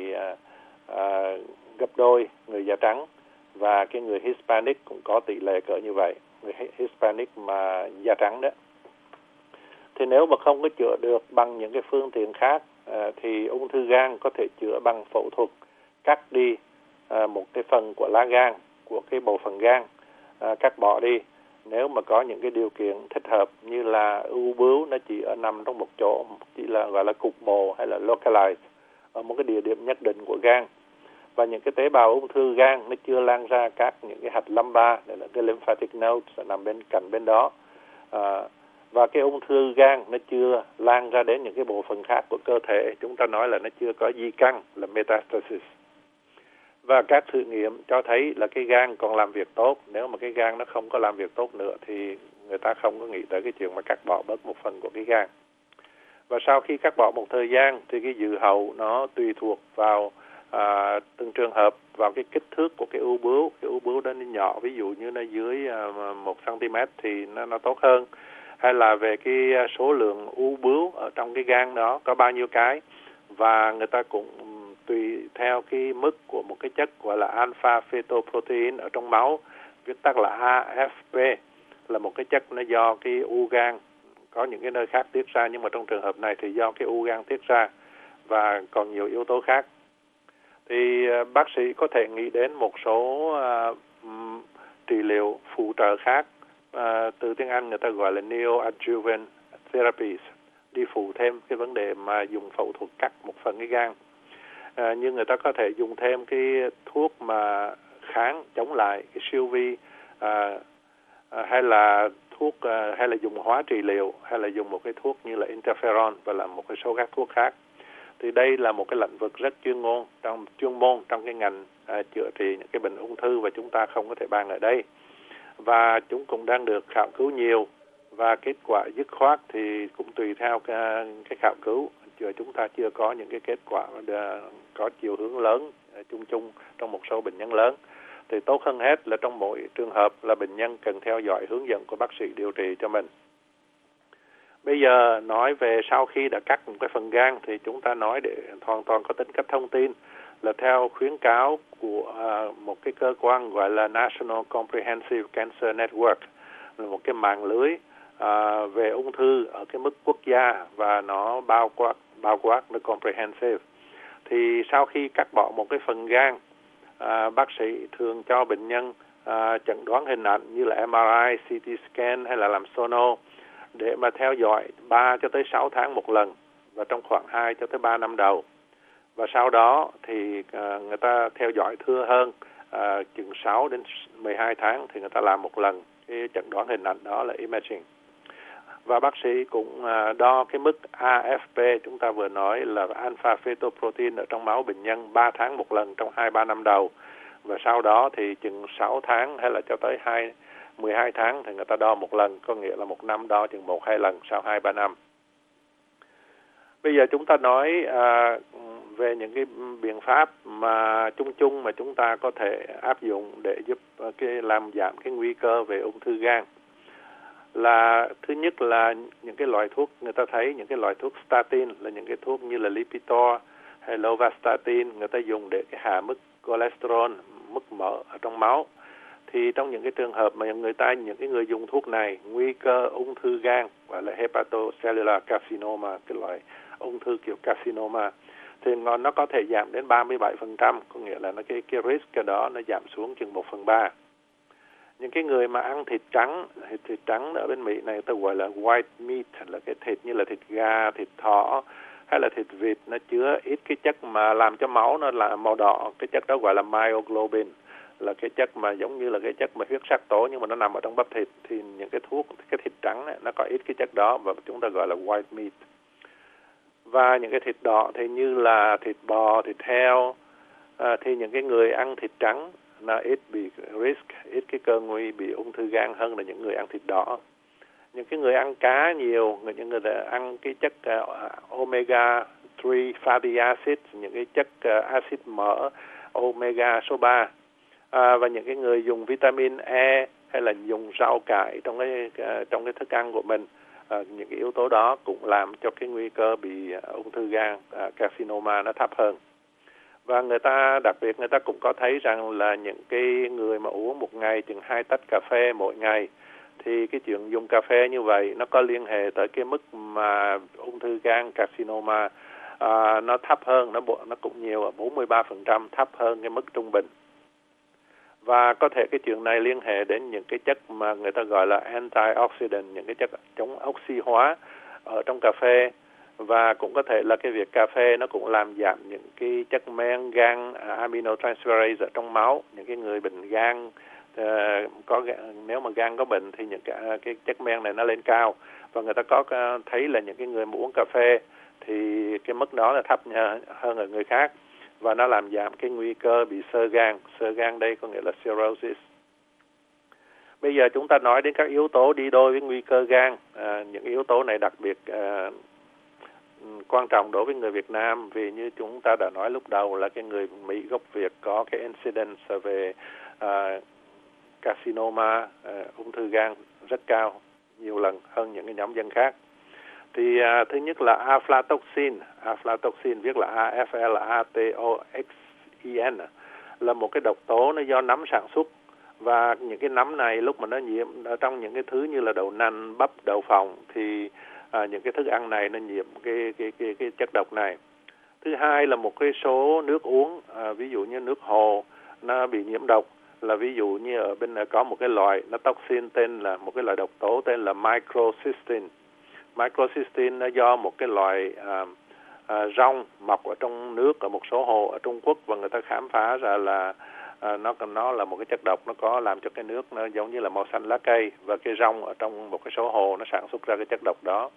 gấp đôi người da trắng, và cái người Hispanic cũng có tỷ lệ cỡ như vậy, người Hispanic mà da trắng đó. Thì nếu mà không có chữa được bằng những cái phương tiện khác thì ung thư gan có thể chữa bằng phẫu thuật cắt đi một cái phần của lá gan, của cái bộ phận gan, cắt bỏ đi. Nếu mà có những cái điều kiện thích hợp như là u bướu nó chỉ nằm trong một chỗ, chỉ là gọi là cục bộ hay là localized ở một cái địa điểm nhất định của gan, và những cái tế bào ung thư gan nó chưa lan ra các những cái hạch lambda, đây là cái lymphatic nodes nằm bên cạnh bên đó, và cái ung thư gan nó chưa lan ra đến những cái bộ phận khác của cơ thể, chúng ta nói là nó chưa có di căn, là metastasis. Và các thử nghiệm cho thấy là cái gan còn làm việc tốt. Nếu mà cái gan nó không có làm việc tốt nữa thì người ta không có nghĩ tới cái chuyện mà cắt bỏ bớt một phần của cái gan. Và sau khi cắt bỏ một thời gian thì cái dự hậu nó tùy thuộc vào từng trường hợp, vào cái kích thước của cái u bướu. Cái u bướu đó nó nhỏ, ví dụ như nó dưới 1 cm thì nó tốt hơn. Hay là về cái số lượng u bướu ở trong cái gan đó có bao nhiêu cái. Và người ta cũng tùy theo cái mức của một cái chất gọi là alpha fetoprotein ở trong máu, viết tắt là AFP, là một cái chất nó do cái u gan, có những cái nơi khác tiết ra, nhưng mà trong trường hợp này thì do cái u gan tiết ra, và còn nhiều yếu tố khác. Thì bác sĩ có thể nghĩ đến một số trị liệu phụ trợ khác, từ tiếng Anh người ta gọi là neoadjuvant therapies, đi phụ thêm cái vấn đề mà dùng phẫu thuật cắt một phần cái gan. Nhưng người ta có thể dùng thêm cái thuốc mà kháng chống lại cái siêu vi, hay là thuốc hay là dùng hóa trị liệu, hay là dùng một cái thuốc như là interferon, và là một cái số các thuốc khác. Thì đây là một cái lĩnh vực rất chuyên môn trong cái ngành chữa trị những cái bệnh ung thư, và chúng ta không có thể bàn ở đây. Và chúng cũng đang được khảo cứu nhiều, và kết quả dứt khoát thì cũng tùy theo cái khảo cứu. Chúng ta chưa có những cái kết quả có chiều hướng lớn chung trong một số bệnh nhân lớn. Thì tốt hơn hết là trong mỗi trường hợp là bệnh nhân cần theo dõi hướng dẫn của bác sĩ điều trị cho mình. Bây giờ nói về sau khi đã cắt một cái phần gan thì chúng ta nói để hoàn toàn có tính cách thông tin, là theo khuyến cáo của một cái cơ quan gọi là National Comprehensive Cancer Network, là một cái mạng lưới về ung thư ở cái mức quốc gia, và nó bao quát là comprehensive. Thì sau khi cắt bỏ một cái phần gan, bác sĩ thường cho bệnh nhân chẩn đoán hình ảnh như là MRI, CT scan hay là làm sono, để mà theo dõi 3 cho tới 6 tháng một lần, và trong khoảng 2 cho tới 3 năm đầu. Và sau đó thì người ta theo dõi thưa hơn, chừng 6 đến 12 tháng thì người ta làm một lần cái chẩn đoán hình ảnh, đó là imaging. Và bác sĩ cũng đo cái mức AFP, chúng ta vừa nói là alpha fetoprotein ở trong máu bệnh nhân 3 tháng một lần trong 2-3 năm đầu. Và sau đó thì chừng 6 tháng hay là cho tới 12 tháng thì người ta đo một lần, có nghĩa là một năm đo chừng 1-2 lần sau 2-3 năm. Bây giờ chúng ta nói về những cái biện pháp mà chung mà chúng ta có thể áp dụng để giúp làm giảm cái nguy cơ về ung thư gan. Là thứ nhất là những cái loại thuốc, người ta thấy những cái loại thuốc statin là những cái thuốc như là Lipitor hay Lovastatin, người ta dùng để hạ mức cholesterol, mức mỡ ở trong máu. Thì trong những cái trường hợp mà những cái người dùng thuốc này, nguy cơ ung thư gan gọi là hepatocellular carcinoma, cái loại ung thư kiểu carcinoma, thì nó có thể giảm đến 37%, có nghĩa là cái risk cái đó nó giảm xuống chừng 1/3. Những cái người mà ăn thịt trắng ở bên Mỹ này ta gọi là white meat, là cái thịt như là thịt gà, thịt thỏ hay là thịt vịt, nó chứa ít cái chất mà làm cho máu nó là màu đỏ. Cái chất đó gọi là myoglobin, là cái chất mà giống như là cái chất mà huyết sắc tố, nhưng mà nó nằm ở trong bắp thịt. Thì những cái thịt trắng này, nó có ít cái chất đó, và chúng ta gọi là white meat. Và những cái thịt đỏ thì như là thịt bò, thịt heo, thì những cái người ăn thịt trắng nó ít bị risk, ít cái cơ nguy bị ung thư gan hơn là những người ăn thịt đỏ. Những cái người ăn cá nhiều, những người ăn cái chất omega 3 fatty acid, những cái chất axit mỡ omega số 3, và những cái người dùng vitamin E hay là dùng rau cải trong cái thức ăn của mình, những cái yếu tố đó cũng làm cho cái nguy cơ bị ung thư gan, carcinoma nó thấp hơn. Và đặc biệt người ta cũng có thấy rằng là những cái người mà uống một ngày chừng 2 tách cà phê mỗi ngày, thì cái chuyện dùng cà phê như vậy nó có liên hệ tới cái mức mà ung thư gan, carcinoma nó thấp hơn, nó cũng nhiều ở 43%, thấp hơn cái mức trung bình. Và có thể cái chuyện này liên hệ đến những cái chất mà người ta gọi là antioxidant, những cái chất chống oxy hóa ở trong cà phê. Và cũng có thể là cái việc cà phê nó cũng làm giảm những cái chất men gan, aminotransferase ở trong máu. Những cái người bệnh gan, nếu mà gan có bệnh thì những cái chất men này nó lên cao. Và người ta có thấy là những cái người mà uống cà phê thì cái mức đó là thấp hơn ở người khác. Và nó làm giảm cái nguy cơ bị xơ gan. Xơ gan đây có nghĩa là cirrhosis. Bây giờ chúng ta nói đến các yếu tố đi đôi với nguy cơ gan. Những yếu tố này đặc biệt quan trọng đối với người Việt Nam, vì như chúng ta đã nói lúc đầu là cái người Mỹ gốc Việt có cái incidence về carcinoma, ung thư gan rất cao, nhiều lần hơn những cái nhóm dân khác. Thì thứ nhất là aflatoxin viết là AFLATOXIN, là một cái độc tố nó do nấm sản xuất. Và những cái nấm này lúc mà nó nhiễm ở trong những cái thứ như là đậu nành, bắp, đậu phộng thì những cái thức ăn này nó nhiễm cái chất độc này. Thứ hai là một cái số nước uống, ví dụ như nước hồ nó bị nhiễm độc, là ví dụ như ở bên này có một cái loại nó toxin tên là một cái loại độc tố tên là microcystin. Microcystin nó do một cái loại rong mọc ở trong nước ở một số hồ ở Trung Quốc, và người ta khám phá ra là nó là một cái chất độc, nó có làm cho cái nước nó giống như là màu xanh lá cây, và cái rong ở trong một cái số hồ nó sản xuất ra cái chất độc đó.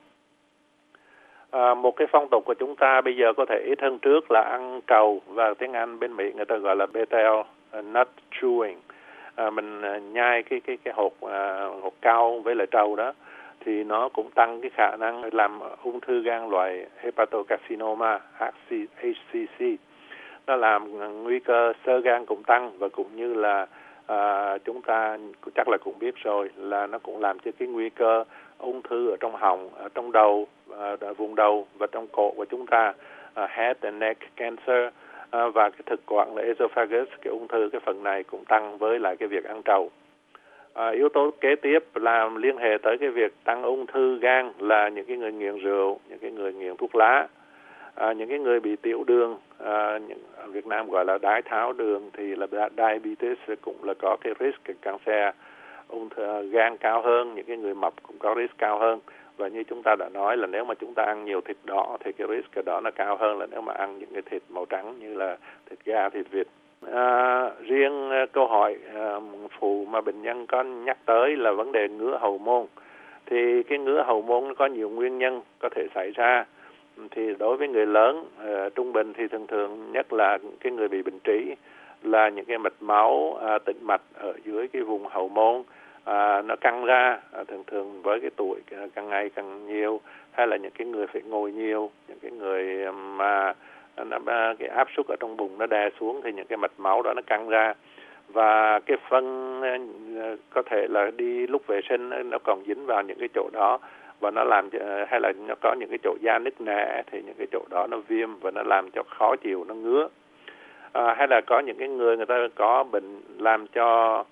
Một cái phong tục của chúng ta bây giờ có thể ít hơn trước là ăn trầu, và tiếng Anh bên Mỹ người ta gọi là betel nut chewing. Mình nhai cái hột cao với lại trầu đó, thì nó cũng tăng cái khả năng làm ung thư gan loại hepatocarcinoma, HCC. Nó làm nguy cơ xơ gan cũng tăng, và cũng như là chúng ta chắc là cũng biết rồi là nó cũng làm cho cái nguy cơ ung thư ở trong họng, ở trong đầu, vùng đầu và trong cổ của chúng ta, head and neck cancer, và cái thực quản là esophagus, cái ung thư cái phần này cũng tăng với lại cái việc ăn trầu. Yếu tố kế tiếp làm liên hệ tới cái việc tăng ung thư gan là những cái người nghiện rượu, những cái người nghiện thuốc lá, những cái người bị tiểu đường, ở Việt Nam gọi là đái tháo đường, thì là diabetes cũng là có cái risk cancer, ung thư gan cao hơn. Những cái người mập cũng có risk cao hơn. Và như chúng ta đã nói là nếu mà chúng ta ăn nhiều thịt đỏ thì cái risk đó nó cao hơn là nếu mà ăn những cái thịt màu trắng như là thịt gà, thịt vịt. Riêng câu hỏi phụ mà bệnh nhân có nhắc tới là vấn đề ngứa hậu môn. Thì cái ngứa hậu môn nó có nhiều nguyên nhân có thể xảy ra. Thì đối với người lớn trung bình thì thường nhất là cái người bị bệnh trĩ, là những cái mạch máu tĩnh mạch ở dưới cái vùng hậu môn nó căng ra, thường với cái tuổi càng ngày càng nhiều, hay là những cái người phải ngồi nhiều, những cái người mà cái áp suất ở trong bụng nó đè xuống thì những cái mạch máu đó nó căng ra, và cái phân có thể là đi lúc vệ sinh nó còn dính vào những cái chỗ đó, và nó làm hay là nó có những cái chỗ da nứt nẻ thì những cái chỗ đó nó viêm và nó làm cho khó chịu, nó ngứa. Hay là có những cái người ta có bệnh làm cho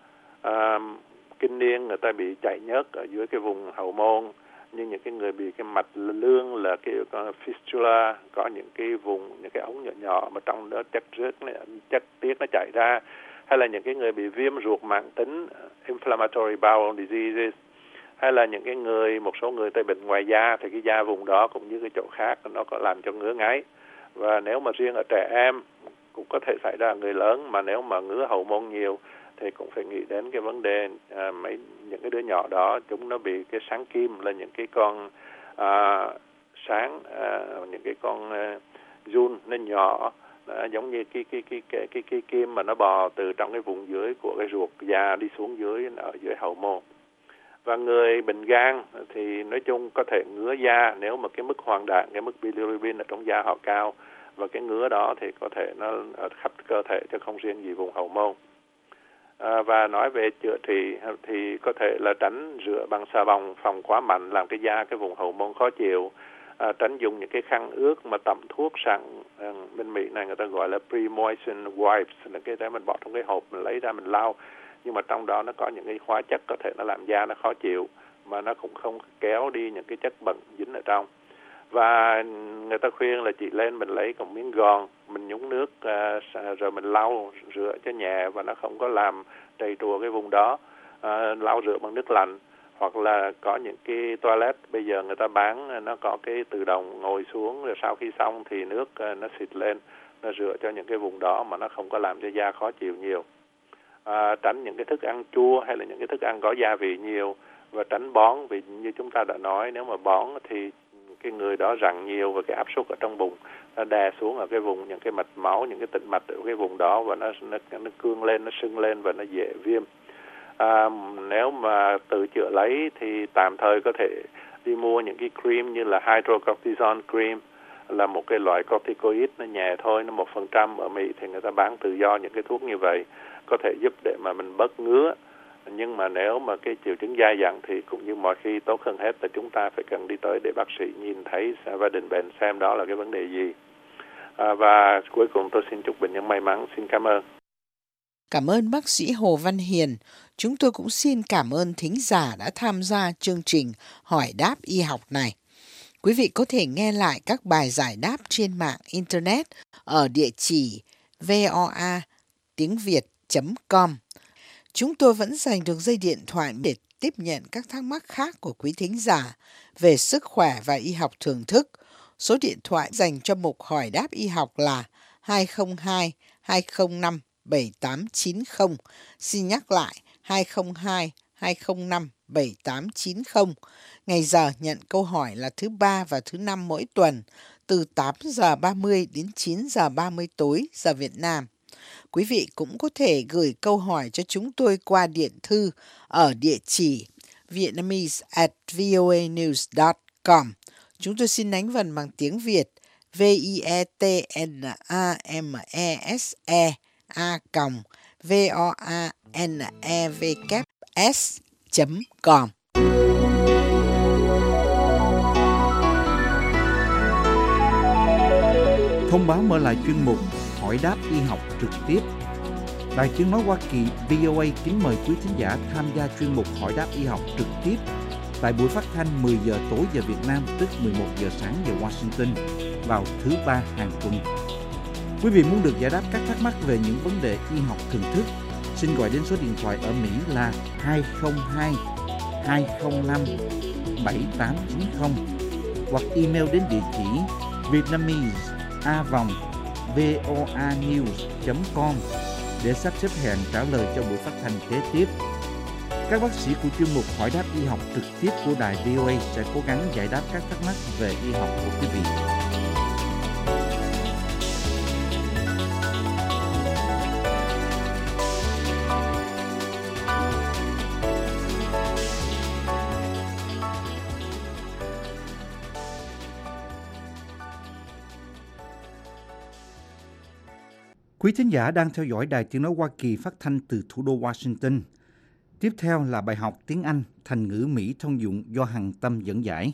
kinh niên người ta bị chảy nhớt ở dưới cái vùng hậu môn, như những cái người bị cái mạch lương là cái fistula, có những cái vùng, những cái ống nhỏ nhỏ mà trong đó chất tiết nó chảy ra, hay là những cái người bị viêm ruột mãn tính, inflammatory bowel diseases, hay là những cái người, một số người tay bệnh ngoài da thì cái da vùng đó cũng như cái chỗ khác nó có làm cho ngứa ngáy. Và nếu mà riêng ở trẻ em cũng có thể xảy ra người lớn, mà nếu mà ngứa hậu môn nhiều thì cũng phải nghĩ đến cái vấn đề những cái đứa nhỏ đó chúng nó bị cái sáng kim, là những cái con những cái con giun nó nhỏ, giống như cái kim mà nó bò từ trong cái vùng dưới của cái ruột già đi xuống dưới ở dưới hậu môn. Và người bệnh gan thì nói chung có thể ngứa da nếu mà cái mức hoàng đạn, cái mức bilirubin ở trong da họ cao, và cái ngứa đó thì có thể nó ở khắp cơ thể chứ không riêng gì vùng hậu môn. Và nói về chữa trị thì có thể là tránh rửa bằng xà phòng quá mạnh làm cái da, cái vùng hậu môn khó chịu, tránh dùng những cái khăn ướt mà tẩm thuốc sẵn. Bên Mỹ này người ta gọi là pre-moistened wipes, là cái đó mình bỏ trong cái hộp mình lấy ra mình lau, nhưng mà trong đó nó có những cái hóa chất có thể nó làm da nó khó chịu, mà nó cũng không kéo đi những cái chất bẩn dính ở trong. Và người ta khuyên là chị lên mình lấy một miếng gòn, mình nhúng nước rồi mình lau rửa cho nhẹ và nó không có làm trầy trùa cái vùng đó. Lau rửa bằng nước lạnh, hoặc là có những cái toilet bây giờ người ta bán, nó có cái tự động ngồi xuống rồi sau khi xong thì nước nó xịt lên, nó rửa cho những cái vùng đó mà nó không có làm cho da khó chịu nhiều. Tránh những cái thức ăn chua hay là những cái thức ăn có gia vị nhiều, và tránh bón, vì như chúng ta đã nói, nếu mà bón thì cái người đó rặn nhiều và cái áp suất ở trong bụng nó đè xuống ở cái vùng những cái mạch máu, những cái tĩnh mạch ở cái vùng đó, và nó cương lên, nó sưng lên và nó dễ viêm. Nếu mà tự chữa lấy thì tạm thời có thể đi mua những cái cream như là hydrocortisone cream, là một cái loại corticoid nó nhẹ thôi, nó 1%. Ở Mỹ thì người ta bán tự do những cái thuốc như vậy, có thể giúp để mà mình bớt ngứa. Nhưng mà nếu mà cái triệu chứng dai dẳng thì cũng như mọi khi tốt hơn hết là chúng ta phải cần đi tới để bác sĩ nhìn thấy và định bệnh xem đó là cái vấn đề gì. Và cuối cùng tôi xin chúc bệnh nhân may mắn. Xin cảm ơn. Cảm ơn bác sĩ Hồ Văn Hiền. Chúng tôi cũng xin cảm ơn thính giả đã tham gia chương trình Hỏi đáp y học này. Quý vị có thể nghe lại các bài giải đáp trên mạng Internet ở địa chỉ voa.tiếng.việt.com. Chúng tôi vẫn dành được dây điện thoại để tiếp nhận các thắc mắc khác của quý thính giả về sức khỏe và y học thưởng thức. Số điện thoại dành cho mục Hỏi đáp y học là 202 205 7890. Xin nhắc lại 202 205 7890. Ngày giờ nhận câu hỏi là thứ Ba và thứ Năm mỗi tuần, từ 8 giờ 30 đến 9 giờ 30 tối giờ Việt Nam. Quý vị cũng có thể gửi câu hỏi cho chúng tôi qua điện thư ở địa chỉ vietnamese@voanews.com. Chúng tôi xin đánh vần bằng tiếng Việt vietnamese@voanevs.com. Thông báo mở lại chuyên mục Hỏi đáp y học trực tiếp. Đài Tiếng nói Hoa Kỳ VOA kính mời quý thính giả tham gia chuyên mục Hỏi đáp y học trực tiếp tại buổi phát thanh 10 giờ tối giờ Việt Nam, tức 11 giờ sáng giờ Washington, vào thứ Ba hàng tuần. Quý vị muốn được giải đáp các thắc mắc về những vấn đề y học thường thức, xin gọi đến số điện thoại ở Mỹ là 202 205 7890 hoặc email đến địa chỉ vietnamese@voanews.com để sắp xếp hẹn trả lời cho buổi phát thanh kế tiếp. Các bác sĩ của chuyên mục Hỏi đáp y học trực tiếp của đài VOA sẽ cố gắng giải đáp các thắc mắc về y học của quý vị. Quý thính giả đang theo dõi Đài Tiếng nói Hoa Kỳ phát thanh từ thủ đô Washington. Tiếp theo là bài học tiếng Anh thành ngữ Mỹ thông dụng do Hằng Tâm dẫn giải.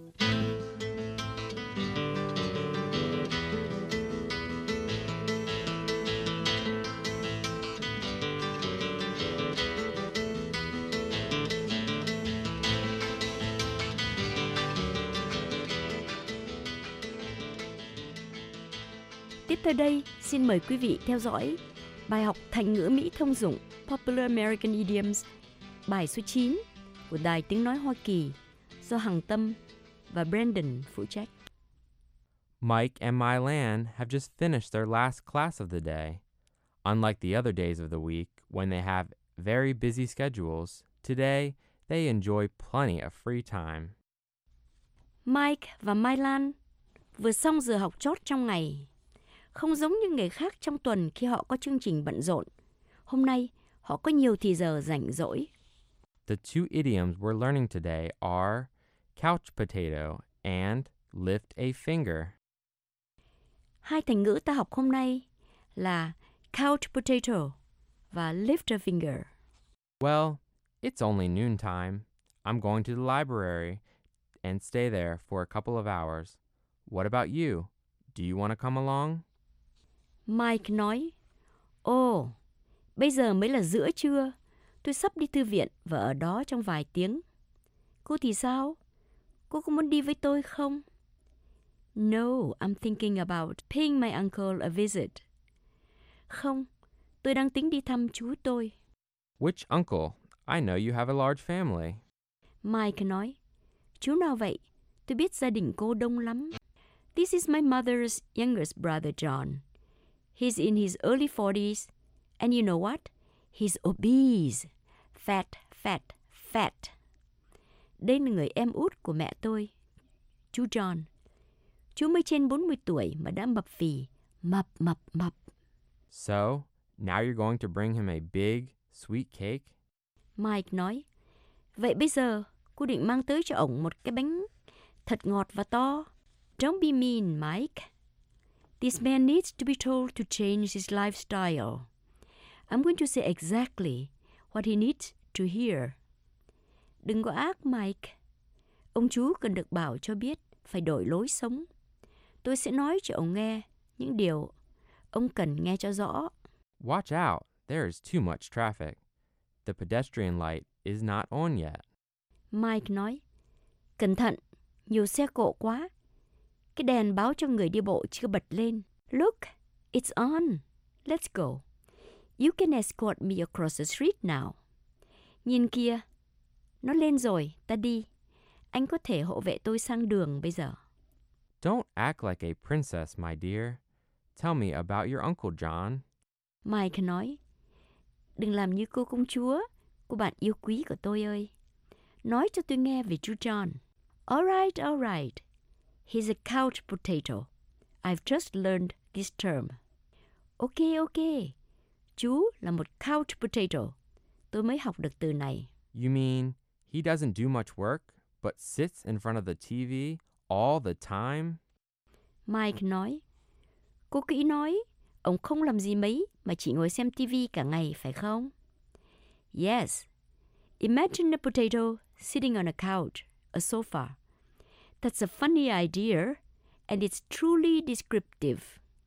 Tiếp theo đây, xin mời quý vị theo dõi bài học thành ngữ Mỹ thông dụng Popular American Idioms, bài số 9 của Đài Tiếng nói Hoa Kỳ do Hằng Tâm và Brandon phụ trách. Mike and Mylan have just finished their last class of the day. Unlike the other days of the week when they have very busy schedules, today they enjoy plenty of free time. Mike và Mylan vừa xong giờ học chót trong ngày. Không giống như ngày khác trong tuần khi họ có chương trình bận rộn. Hôm nay, họ có nhiều thì giờ rảnh rỗi. The two idioms we're learning today are couch potato and lift a finger. Hai thành ngữ ta học hôm nay là couch potato và lift a finger. Well, it's only noon time. I'm going to the library and stay there for a couple of hours. What about you? Do you want to come along? Mike nói, ồ, bây giờ mới là giữa trưa. Tôi sắp đi thư viện và ở đó trong vài tiếng. Cô thì sao? Cô có muốn đi với tôi không? No, I'm thinking about paying my uncle a visit. Không, tôi đang tính đi thăm chú tôi. Which uncle? I know you have a large family. Mike nói, chú nào vậy? Tôi biết gia đình cô đông lắm. This is my mother's youngest brother John. He's in his early 40s. And you know what? He's obese. Fat, fat, fat. Đây là người em út của mẹ tôi, chú John. Chú mới trên 40 tuổi mà đã mập phì. Mập, mập, mập. So, now you're going to bring him a big, sweet cake? Mike nói, vậy bây giờ cô định mang tới cho ổng một cái bánh thật ngọt và to. Don't be mean, Mike. This man needs to be told to change his lifestyle. I'm going to say exactly what he needs to hear. Đừng có ác, Mike. Ông chú cần được bảo cho biết phải đổi lối sống. Tôi sẽ nói cho ông nghe những điều ông cần nghe cho rõ. Watch out, there is too much traffic. The pedestrian light is not on yet. Mike nói, cẩn thận, nhiều xe cộ quá. Cái đèn báo cho người đi bộ chưa bật lên. Look, it's on. Let's go. You can escort me across the street now. Nhìn kìa, nó lên rồi, ta đi. Anh có thể hộ vệ tôi sang đường bây giờ. Don't act like a princess, my dear. Tell me about your Uncle John. Mike nói, đừng làm như cô công chúa của bạn yêu quý của tôi ơi. Nói cho tôi nghe về chú John. All right, all right. He's a couch potato. I've just learned this term. Ok, ok. Chú là một couch potato. Tôi mới học được từ này. You mean he doesn't do much work, but sits in front of the TV all the time? Mike nói, cô kỹ nói, ông không làm gì mấy mà chỉ ngồi xem TV cả ngày, phải không? Yes. Imagine a potato sitting on a couch, a sofa. That's a funny idea, and it's truly descriptive.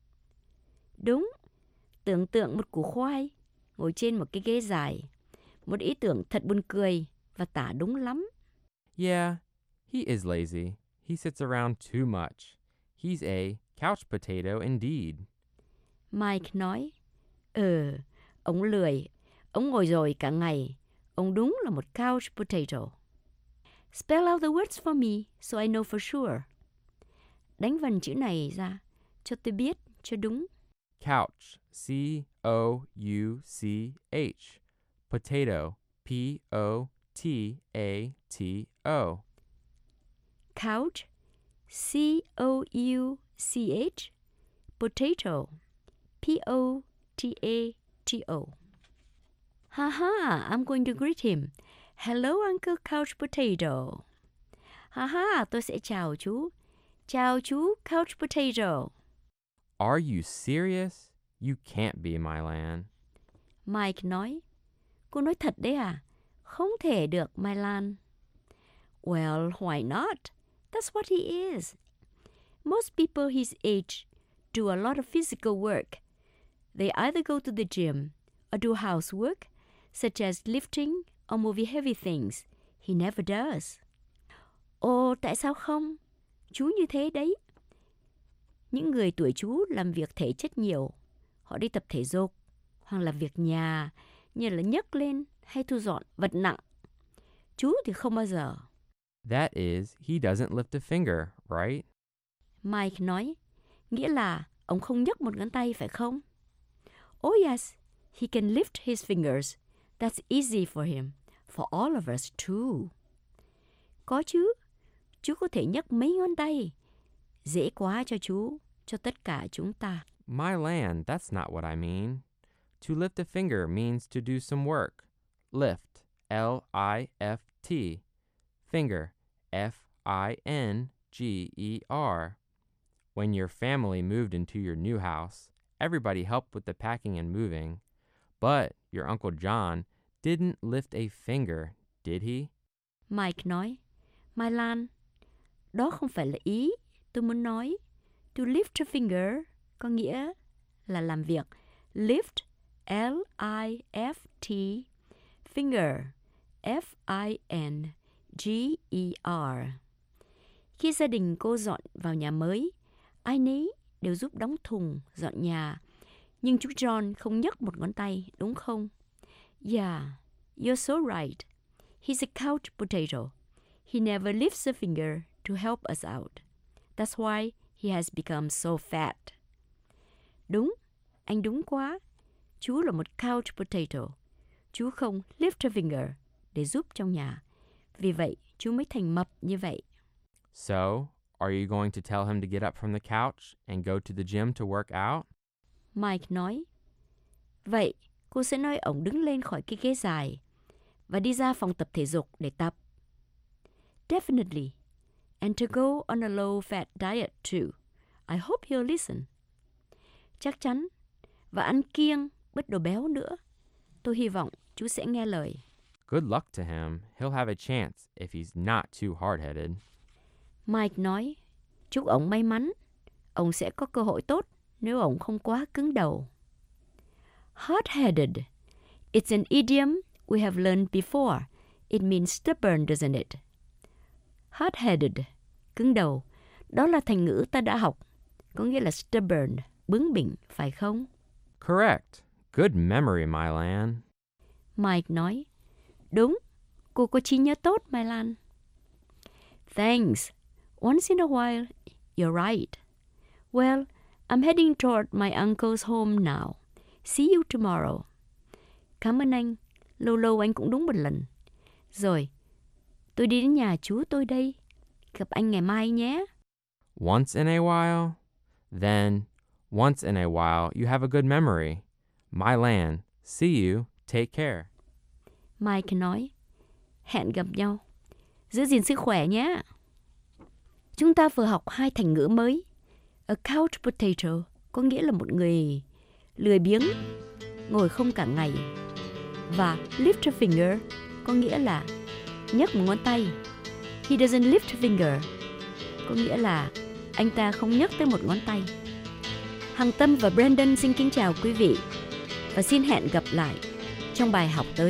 Đúng. Tưởng tượng một củ khoai ngồi trên một cái ghế dài. Một ý tưởng thật buồn cười và tả đúng lắm. Yeah, he is lazy. He sits around too much. He's a couch potato indeed. Mike nói, ông lười. Ông ngồi rồi cả ngày. Ông đúng là một couch potato. Spell out the words for me so I know for sure. Đánh vần chữ này ra cho tôi biết cho đúng. Couch, C-O-U-C-H. Potato, P-O-T-A-T-O. Couch, C-O-U-C-H. Potato, P-O-T-A-T-O. Haha, I'm going to greet him. Hello, Uncle Couch Potato. Haha, tôi sẽ chào chú. Chào chú Couch Potato. Are you serious? You can't be, Mylan. Mike nói, cô nói thật đấy à? Không thể được, Mylan. Well, why not? That's what he is. Most people his age do a lot of physical work. They either go to the gym or do housework, such as lifting or moving heavy things. He never does. Ồ, tại sao không? Chú như thế đấy. Những người tuổi chú làm việc thể chất nhiều. Họ đi tập thể dục hoặc làm việc nhà như là nhấc lên hay thu dọn vật nặng. Chú thì không bao giờ. That is, he doesn't lift a finger, right? Mike nói, nghĩa là ông không nhấc một ngón tay phải không? Oh yes, he can lift his fingers. That's easy for him, for all of us too. Có chứ, chú có thể nhấc mấy ngón tay. Dễ quá cho chú, cho tất cả chúng ta. Mylan, that's not what I mean. To lift a finger means to do some work. Lift, L-I-F-T. Finger, F-I-N-G-E-R. When your family moved into your new house, everybody helped with the packing and moving, but your Uncle John didn't lift a finger, did he? Mike nói, Mai Lan, đó không phải là ý tôi muốn nói. To lift a finger có nghĩa là làm việc. Lift, L-I-F-T, finger, F-I-N-G-E-R. Khi gia đình cô dọn vào nhà mới, ai nấy đều giúp đóng thùng, dọn nhà. Nhưng chú John không nhấc một ngón tay, đúng không? Yeah, you're so right. He's a couch potato. He never lifts a finger to help us out. That's why he has become so fat. Đúng, anh đúng quá. Chú là một couch potato. Chú không lift a finger để giúp trong nhà. Vì vậy, chú mới thành mập như vậy. So, are you going to tell him to get up from the couch and go to the gym to work out? Mike nói, vậy cô sẽ nói ổng đứng lên khỏi cái ghế dài và đi ra phòng tập thể dục để tập. Definitely. And to go on a low-fat diet too. I hope he'll listen. Chắc chắn. Và ăn kiêng, bớt đồ béo nữa. Tôi hy vọng chú sẽ nghe lời. Good luck to him. He'll have a chance if he's not too hard-headed. Mike nói, chúc ổng may mắn. Ổng sẽ có cơ hội tốt nếu ổng không quá cứng đầu. Hard-headed. It's an idiom we have learned before. It means stubborn, doesn't it? Hard-headed, cứng đầu. Đó là thành ngữ ta đã học. Có nghĩa là stubborn, bướng bỉnh, phải không? Correct. Good memory, Mai Lan. Mike nói, đúng, cô có trí nhớ tốt, Mai Lan. Thanks. Once in a while, you're right. Well, I'm heading toward my uncle's home now. See you tomorrow. Cảm ơn anh. Lâu lâu anh cũng đúng một lần. Rồi, tôi đi đến nhà chú tôi đây. Gặp anh ngày mai nhé. Once in a while? Then, once in a while, you have a good memory. Mai Lan, see you. Take care. Mike nói, hẹn gặp nhau. Giữ gìn sức khỏe nhé. Chúng ta vừa học 2 thành ngữ mới. A couch potato có nghĩa là một người lười biếng, ngồi không cả ngày. Và lift a finger có nghĩa là nhấc một ngón tay. He doesn't lift a finger có nghĩa là anh ta không nhấc tới một ngón tay. Hằng Tâm và Brandon xin kính chào quý vị và xin hẹn gặp lại trong bài học tới.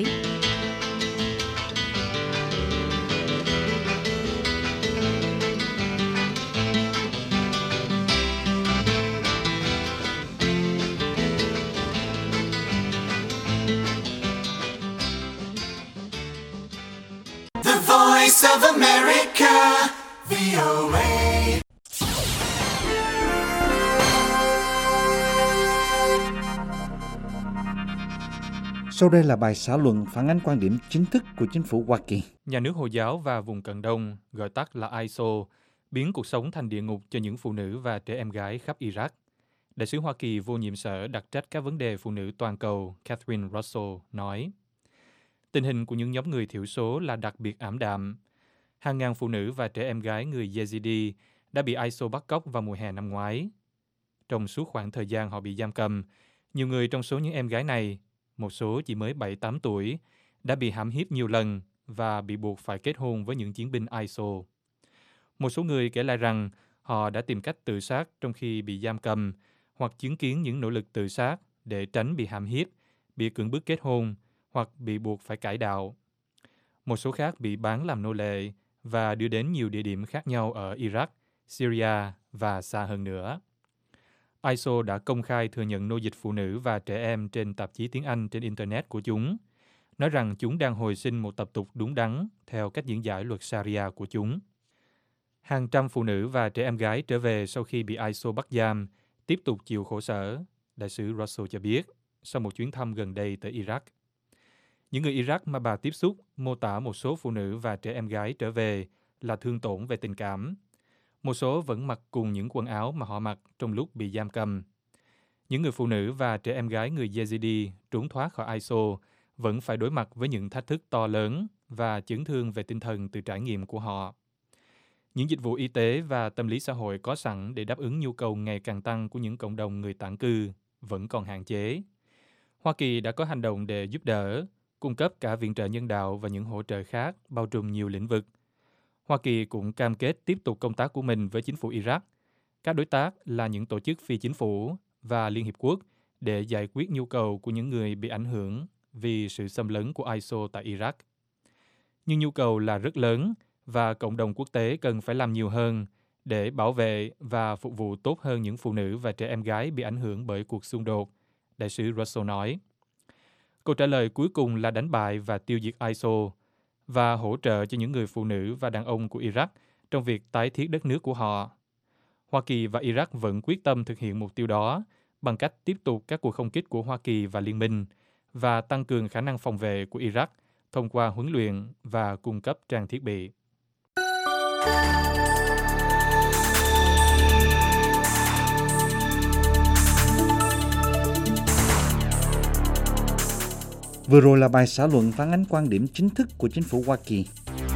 The Voice of America, VOA. Sau đây là bài xã luận phản ánh quan điểm chính thức của chính phủ Hoa Kỳ. Nhà nước Hồi giáo và vùng Cận Đông, gọi tắt là ISO, biến cuộc sống thành địa ngục cho những phụ nữ và trẻ em gái khắp Iraq. Đại sứ Hoa Kỳ vô nhiệm sở đặc trách các vấn đề phụ nữ toàn cầu Catherine Russell nói, tình hình của những nhóm người thiểu số là đặc biệt ảm đạm. Hàng ngàn phụ nữ và trẻ em gái người Yazidi đã bị ISO bắt cóc vào mùa hè năm ngoái. Trong suốt khoảng thời gian họ bị giam cầm, nhiều người trong số những em gái này, một số chỉ mới 7-8 tuổi, đã bị hãm hiếp nhiều lần và bị buộc phải kết hôn với những chiến binh ISO. Một số người kể lại rằng họ đã tìm cách tự sát trong khi bị giam cầm hoặc chứng kiến những nỗ lực tự sát để tránh bị hãm hiếp, bị cưỡng bức kết hôn hoặc bị buộc phải cải đạo. Một số khác bị bán làm nô lệ và đưa đến nhiều địa điểm khác nhau ở Iraq, Syria và xa hơn nữa. ISO đã công khai thừa nhận nô dịch phụ nữ và trẻ em trên tạp chí tiếng Anh trên Internet của chúng, nói rằng chúng đang hồi sinh một tập tục đúng đắn theo cách diễn giải luật Sharia của chúng. Hàng trăm phụ nữ và trẻ em gái trở về sau khi bị ISO bắt giam, tiếp tục chịu khổ sở, đại sứ Russell cho biết, sau một chuyến thăm gần đây tới Iraq. Những người Iraq mà bà tiếp xúc mô tả một số phụ nữ và trẻ em gái trở về là thương tổn về tình cảm. Một số vẫn mặc cùng những quần áo mà họ mặc trong lúc bị giam cầm. Những người phụ nữ và trẻ em gái người Yazidi trốn thoát khỏi ISO vẫn phải đối mặt với những thách thức to lớn và chấn thương về tinh thần từ trải nghiệm của họ. Những dịch vụ y tế và tâm lý xã hội có sẵn để đáp ứng nhu cầu ngày càng tăng của những cộng đồng người tản cư vẫn còn hạn chế. Hoa Kỳ đã có hành động để giúp đỡ, cung cấp cả viện trợ nhân đạo và những hỗ trợ khác bao trùm nhiều lĩnh vực. Hoa Kỳ cũng cam kết tiếp tục công tác của mình với chính phủ Iraq, các đối tác là những tổ chức phi chính phủ và Liên Hiệp Quốc để giải quyết nhu cầu của những người bị ảnh hưởng vì sự xâm lấn của ISIL tại Iraq. Nhưng nhu cầu là rất lớn và cộng đồng quốc tế cần phải làm nhiều hơn để bảo vệ và phục vụ tốt hơn những phụ nữ và trẻ em gái bị ảnh hưởng bởi cuộc xung đột, đại sứ Russell nói. Câu trả lời cuối cùng là đánh bại và tiêu diệt ISIL và hỗ trợ cho những người phụ nữ và đàn ông của Iraq trong việc tái thiết đất nước của họ. Hoa Kỳ và Iraq vẫn quyết tâm thực hiện mục tiêu đó bằng cách tiếp tục các cuộc không kích của Hoa Kỳ và Liên minh và tăng cường khả năng phòng vệ của Iraq thông qua huấn luyện và cung cấp trang thiết bị. Vừa rồi là bài xã luận phản ánh quan điểm chính thức của chính phủ Hoa Kỳ.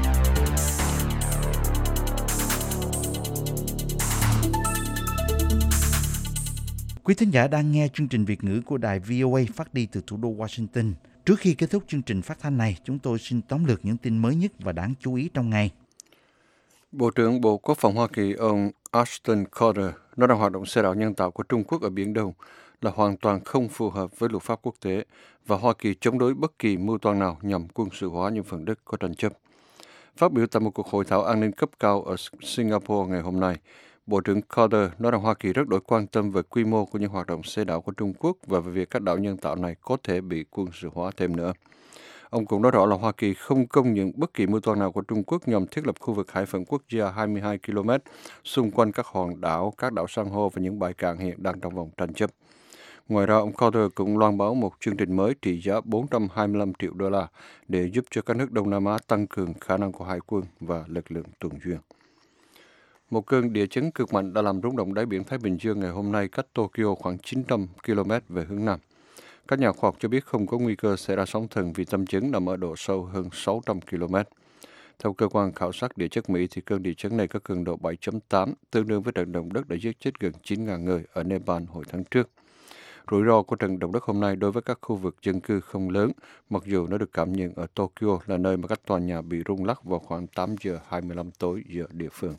Quý thính giả đang nghe chương trình Việt ngữ của đài VOA phát đi từ thủ đô Washington. Trước khi kết thúc chương trình phát thanh này, chúng tôi xin tóm lược những tin mới nhất và đáng chú ý trong ngày. Bộ trưởng Bộ Quốc phòng Hoa Kỳ ông Ashton Carter nói rằng hoạt động xe đảo nhân tạo của Trung Quốc ở Biển Đông là hoàn toàn không phù hợp với luật pháp quốc tế và Hoa Kỳ chống đối bất kỳ mưu toan nào nhằm quân sự hóa những phần đất có tranh chấp. Phát biểu tại một cuộc hội thảo an ninh cấp cao ở Singapore ngày hôm nay, Bộ trưởng Carter nói rằng Hoa Kỳ rất đổi quan tâm về quy mô của những hoạt động xe đảo của Trung Quốc và về việc các đảo nhân tạo này có thể bị quân sự hóa thêm nữa. Ông cũng nói rõ là Hoa Kỳ không công nhận bất kỳ mưu toan nào của Trung Quốc nhằm thiết lập khu vực hải phận quốc gia 22 km xung quanh các hòn đảo, các đảo san hô và những bãi cạn hiện đang trong vòng tranh chấp. Ngoài ra, ông Carter cũng loan báo một chương trình mới trị giá 425 triệu đô la để giúp cho các nước Đông Nam Á tăng cường khả năng của hải quân và lực lượng tuần duyên. Một cơn địa chấn cực mạnh đã làm rung động đáy biển Thái Bình Dương ngày hôm nay cách Tokyo khoảng 900 km về hướng Nam. Các nhà khoa học cho biết không có nguy cơ xảy ra sóng thần vì tâm chấn nằm ở độ sâu hơn 600 km. Theo cơ quan khảo sát địa chất Mỹ, thì cơn địa chấn này có cường độ 7.8, tương đương với trận động đất đã giết chết gần 9.000 người ở Nepal hồi tháng trước. Rủi ro của trận động đất hôm nay đối với các khu vực dân cư không lớn, mặc dù nó được cảm nhận ở Tokyo là nơi mà các tòa nhà bị rung lắc vào khoảng 8 giờ 25 tối giờ địa phương.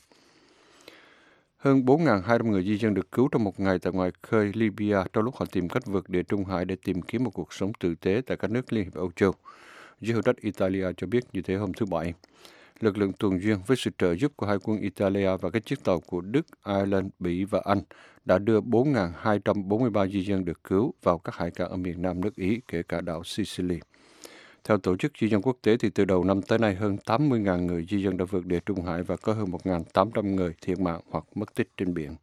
Hơn 4.200 người di dân được cứu trong một ngày tại ngoài khơi Libya trong lúc họ tìm cách vượt Địa Trung Hải để tìm kiếm một cuộc sống tử tế tại các nước Liên hiệp Âu Châu. Giới hữu trách Italia cho biết như thế hôm thứ Bảy. Lực lượng tuần duyên với sự trợ giúp của hai quân Italia và các chiếc tàu của Đức, Ireland, Bỉ và Anh đã đưa 4.243 di dân được cứu vào các hải cảng ở miền nam nước Ý, kể cả đảo Sicily. Theo Tổ chức Di dân Quốc tế, thì từ đầu năm tới nay hơn 80.000 người di dân đã vượt Địa Trung Hải và có hơn 1.800 người thiệt mạng hoặc mất tích trên biển.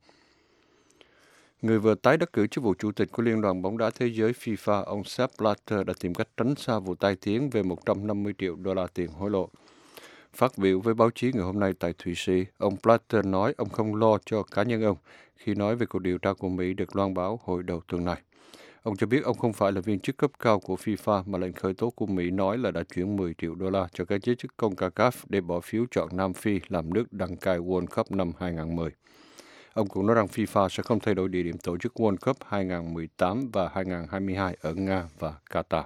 Người vừa tái đắc cử chức vụ chủ tịch của Liên đoàn bóng đá thế giới FIFA, ông Sepp Blatter đã tìm cách tránh xa vụ tai tiếng về 150 triệu đô la tiền hối lộ. Phát biểu với báo chí ngày hôm nay tại Thụy Sĩ, ông Blatter nói ông không lo cho cá nhân ông khi nói về cuộc điều tra của Mỹ được loan báo hồi đầu tuần này. Ông cho biết ông không phải là viên chức cấp cao của FIFA mà lệnh khởi tố của Mỹ nói là đã chuyển 10 triệu đô la cho các giới chức CONCACAF để bỏ phiếu chọn Nam Phi làm nước đăng cai World Cup năm 2010. Ông cũng nói rằng FIFA sẽ không thay đổi địa điểm tổ chức World Cup 2018 và 2022 ở Nga và Qatar.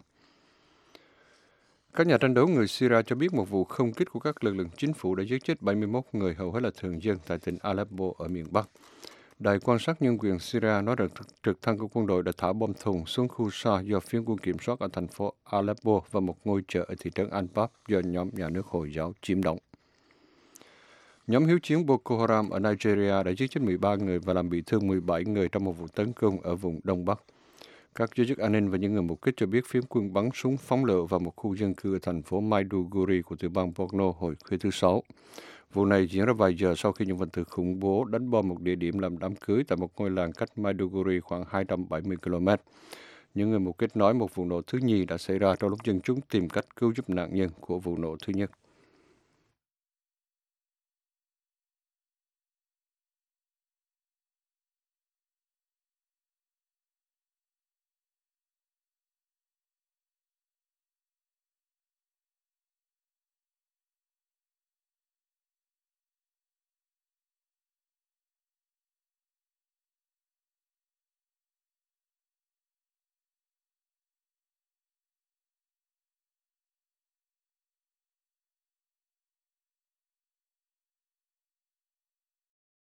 Các nhà tranh đấu người Syria cho biết một vụ không kích của các lực lượng chính phủ đã giết chết 71 người, hầu hết là thường dân tại tỉnh Aleppo ở miền Bắc. Đài quan sát nhân quyền Syria nói rằng trực thăng của quân đội đã thả bom thùng xuống khu xa do phiến quân kiểm soát ở thành phố Aleppo và một ngôi chợ ở thị trấn Anbab do nhóm nhà nước Hồi giáo chiếm đóng. Nhóm hiếu chiến Boko Haram ở Nigeria đã giết chết 13 người và làm bị thương 17 người trong một vụ tấn công ở vùng Đông Bắc. Các giới chức an ninh và những người mục kích cho biết phiến quân bắn súng phóng lựu vào một khu dân cư ở thành phố Maiduguri của tiểu bang Borno hồi khuya thứ Sáu. Vụ này diễn ra vài giờ sau khi những phần tử khủng bố đánh bom một địa điểm làm đám cưới tại một ngôi làng cách Maiduguri khoảng 270 km. Những người mục kích nói một vụ nổ thứ nhì đã xảy ra trong lúc dân chúng tìm cách cứu giúp nạn nhân của vụ nổ thứ nhất.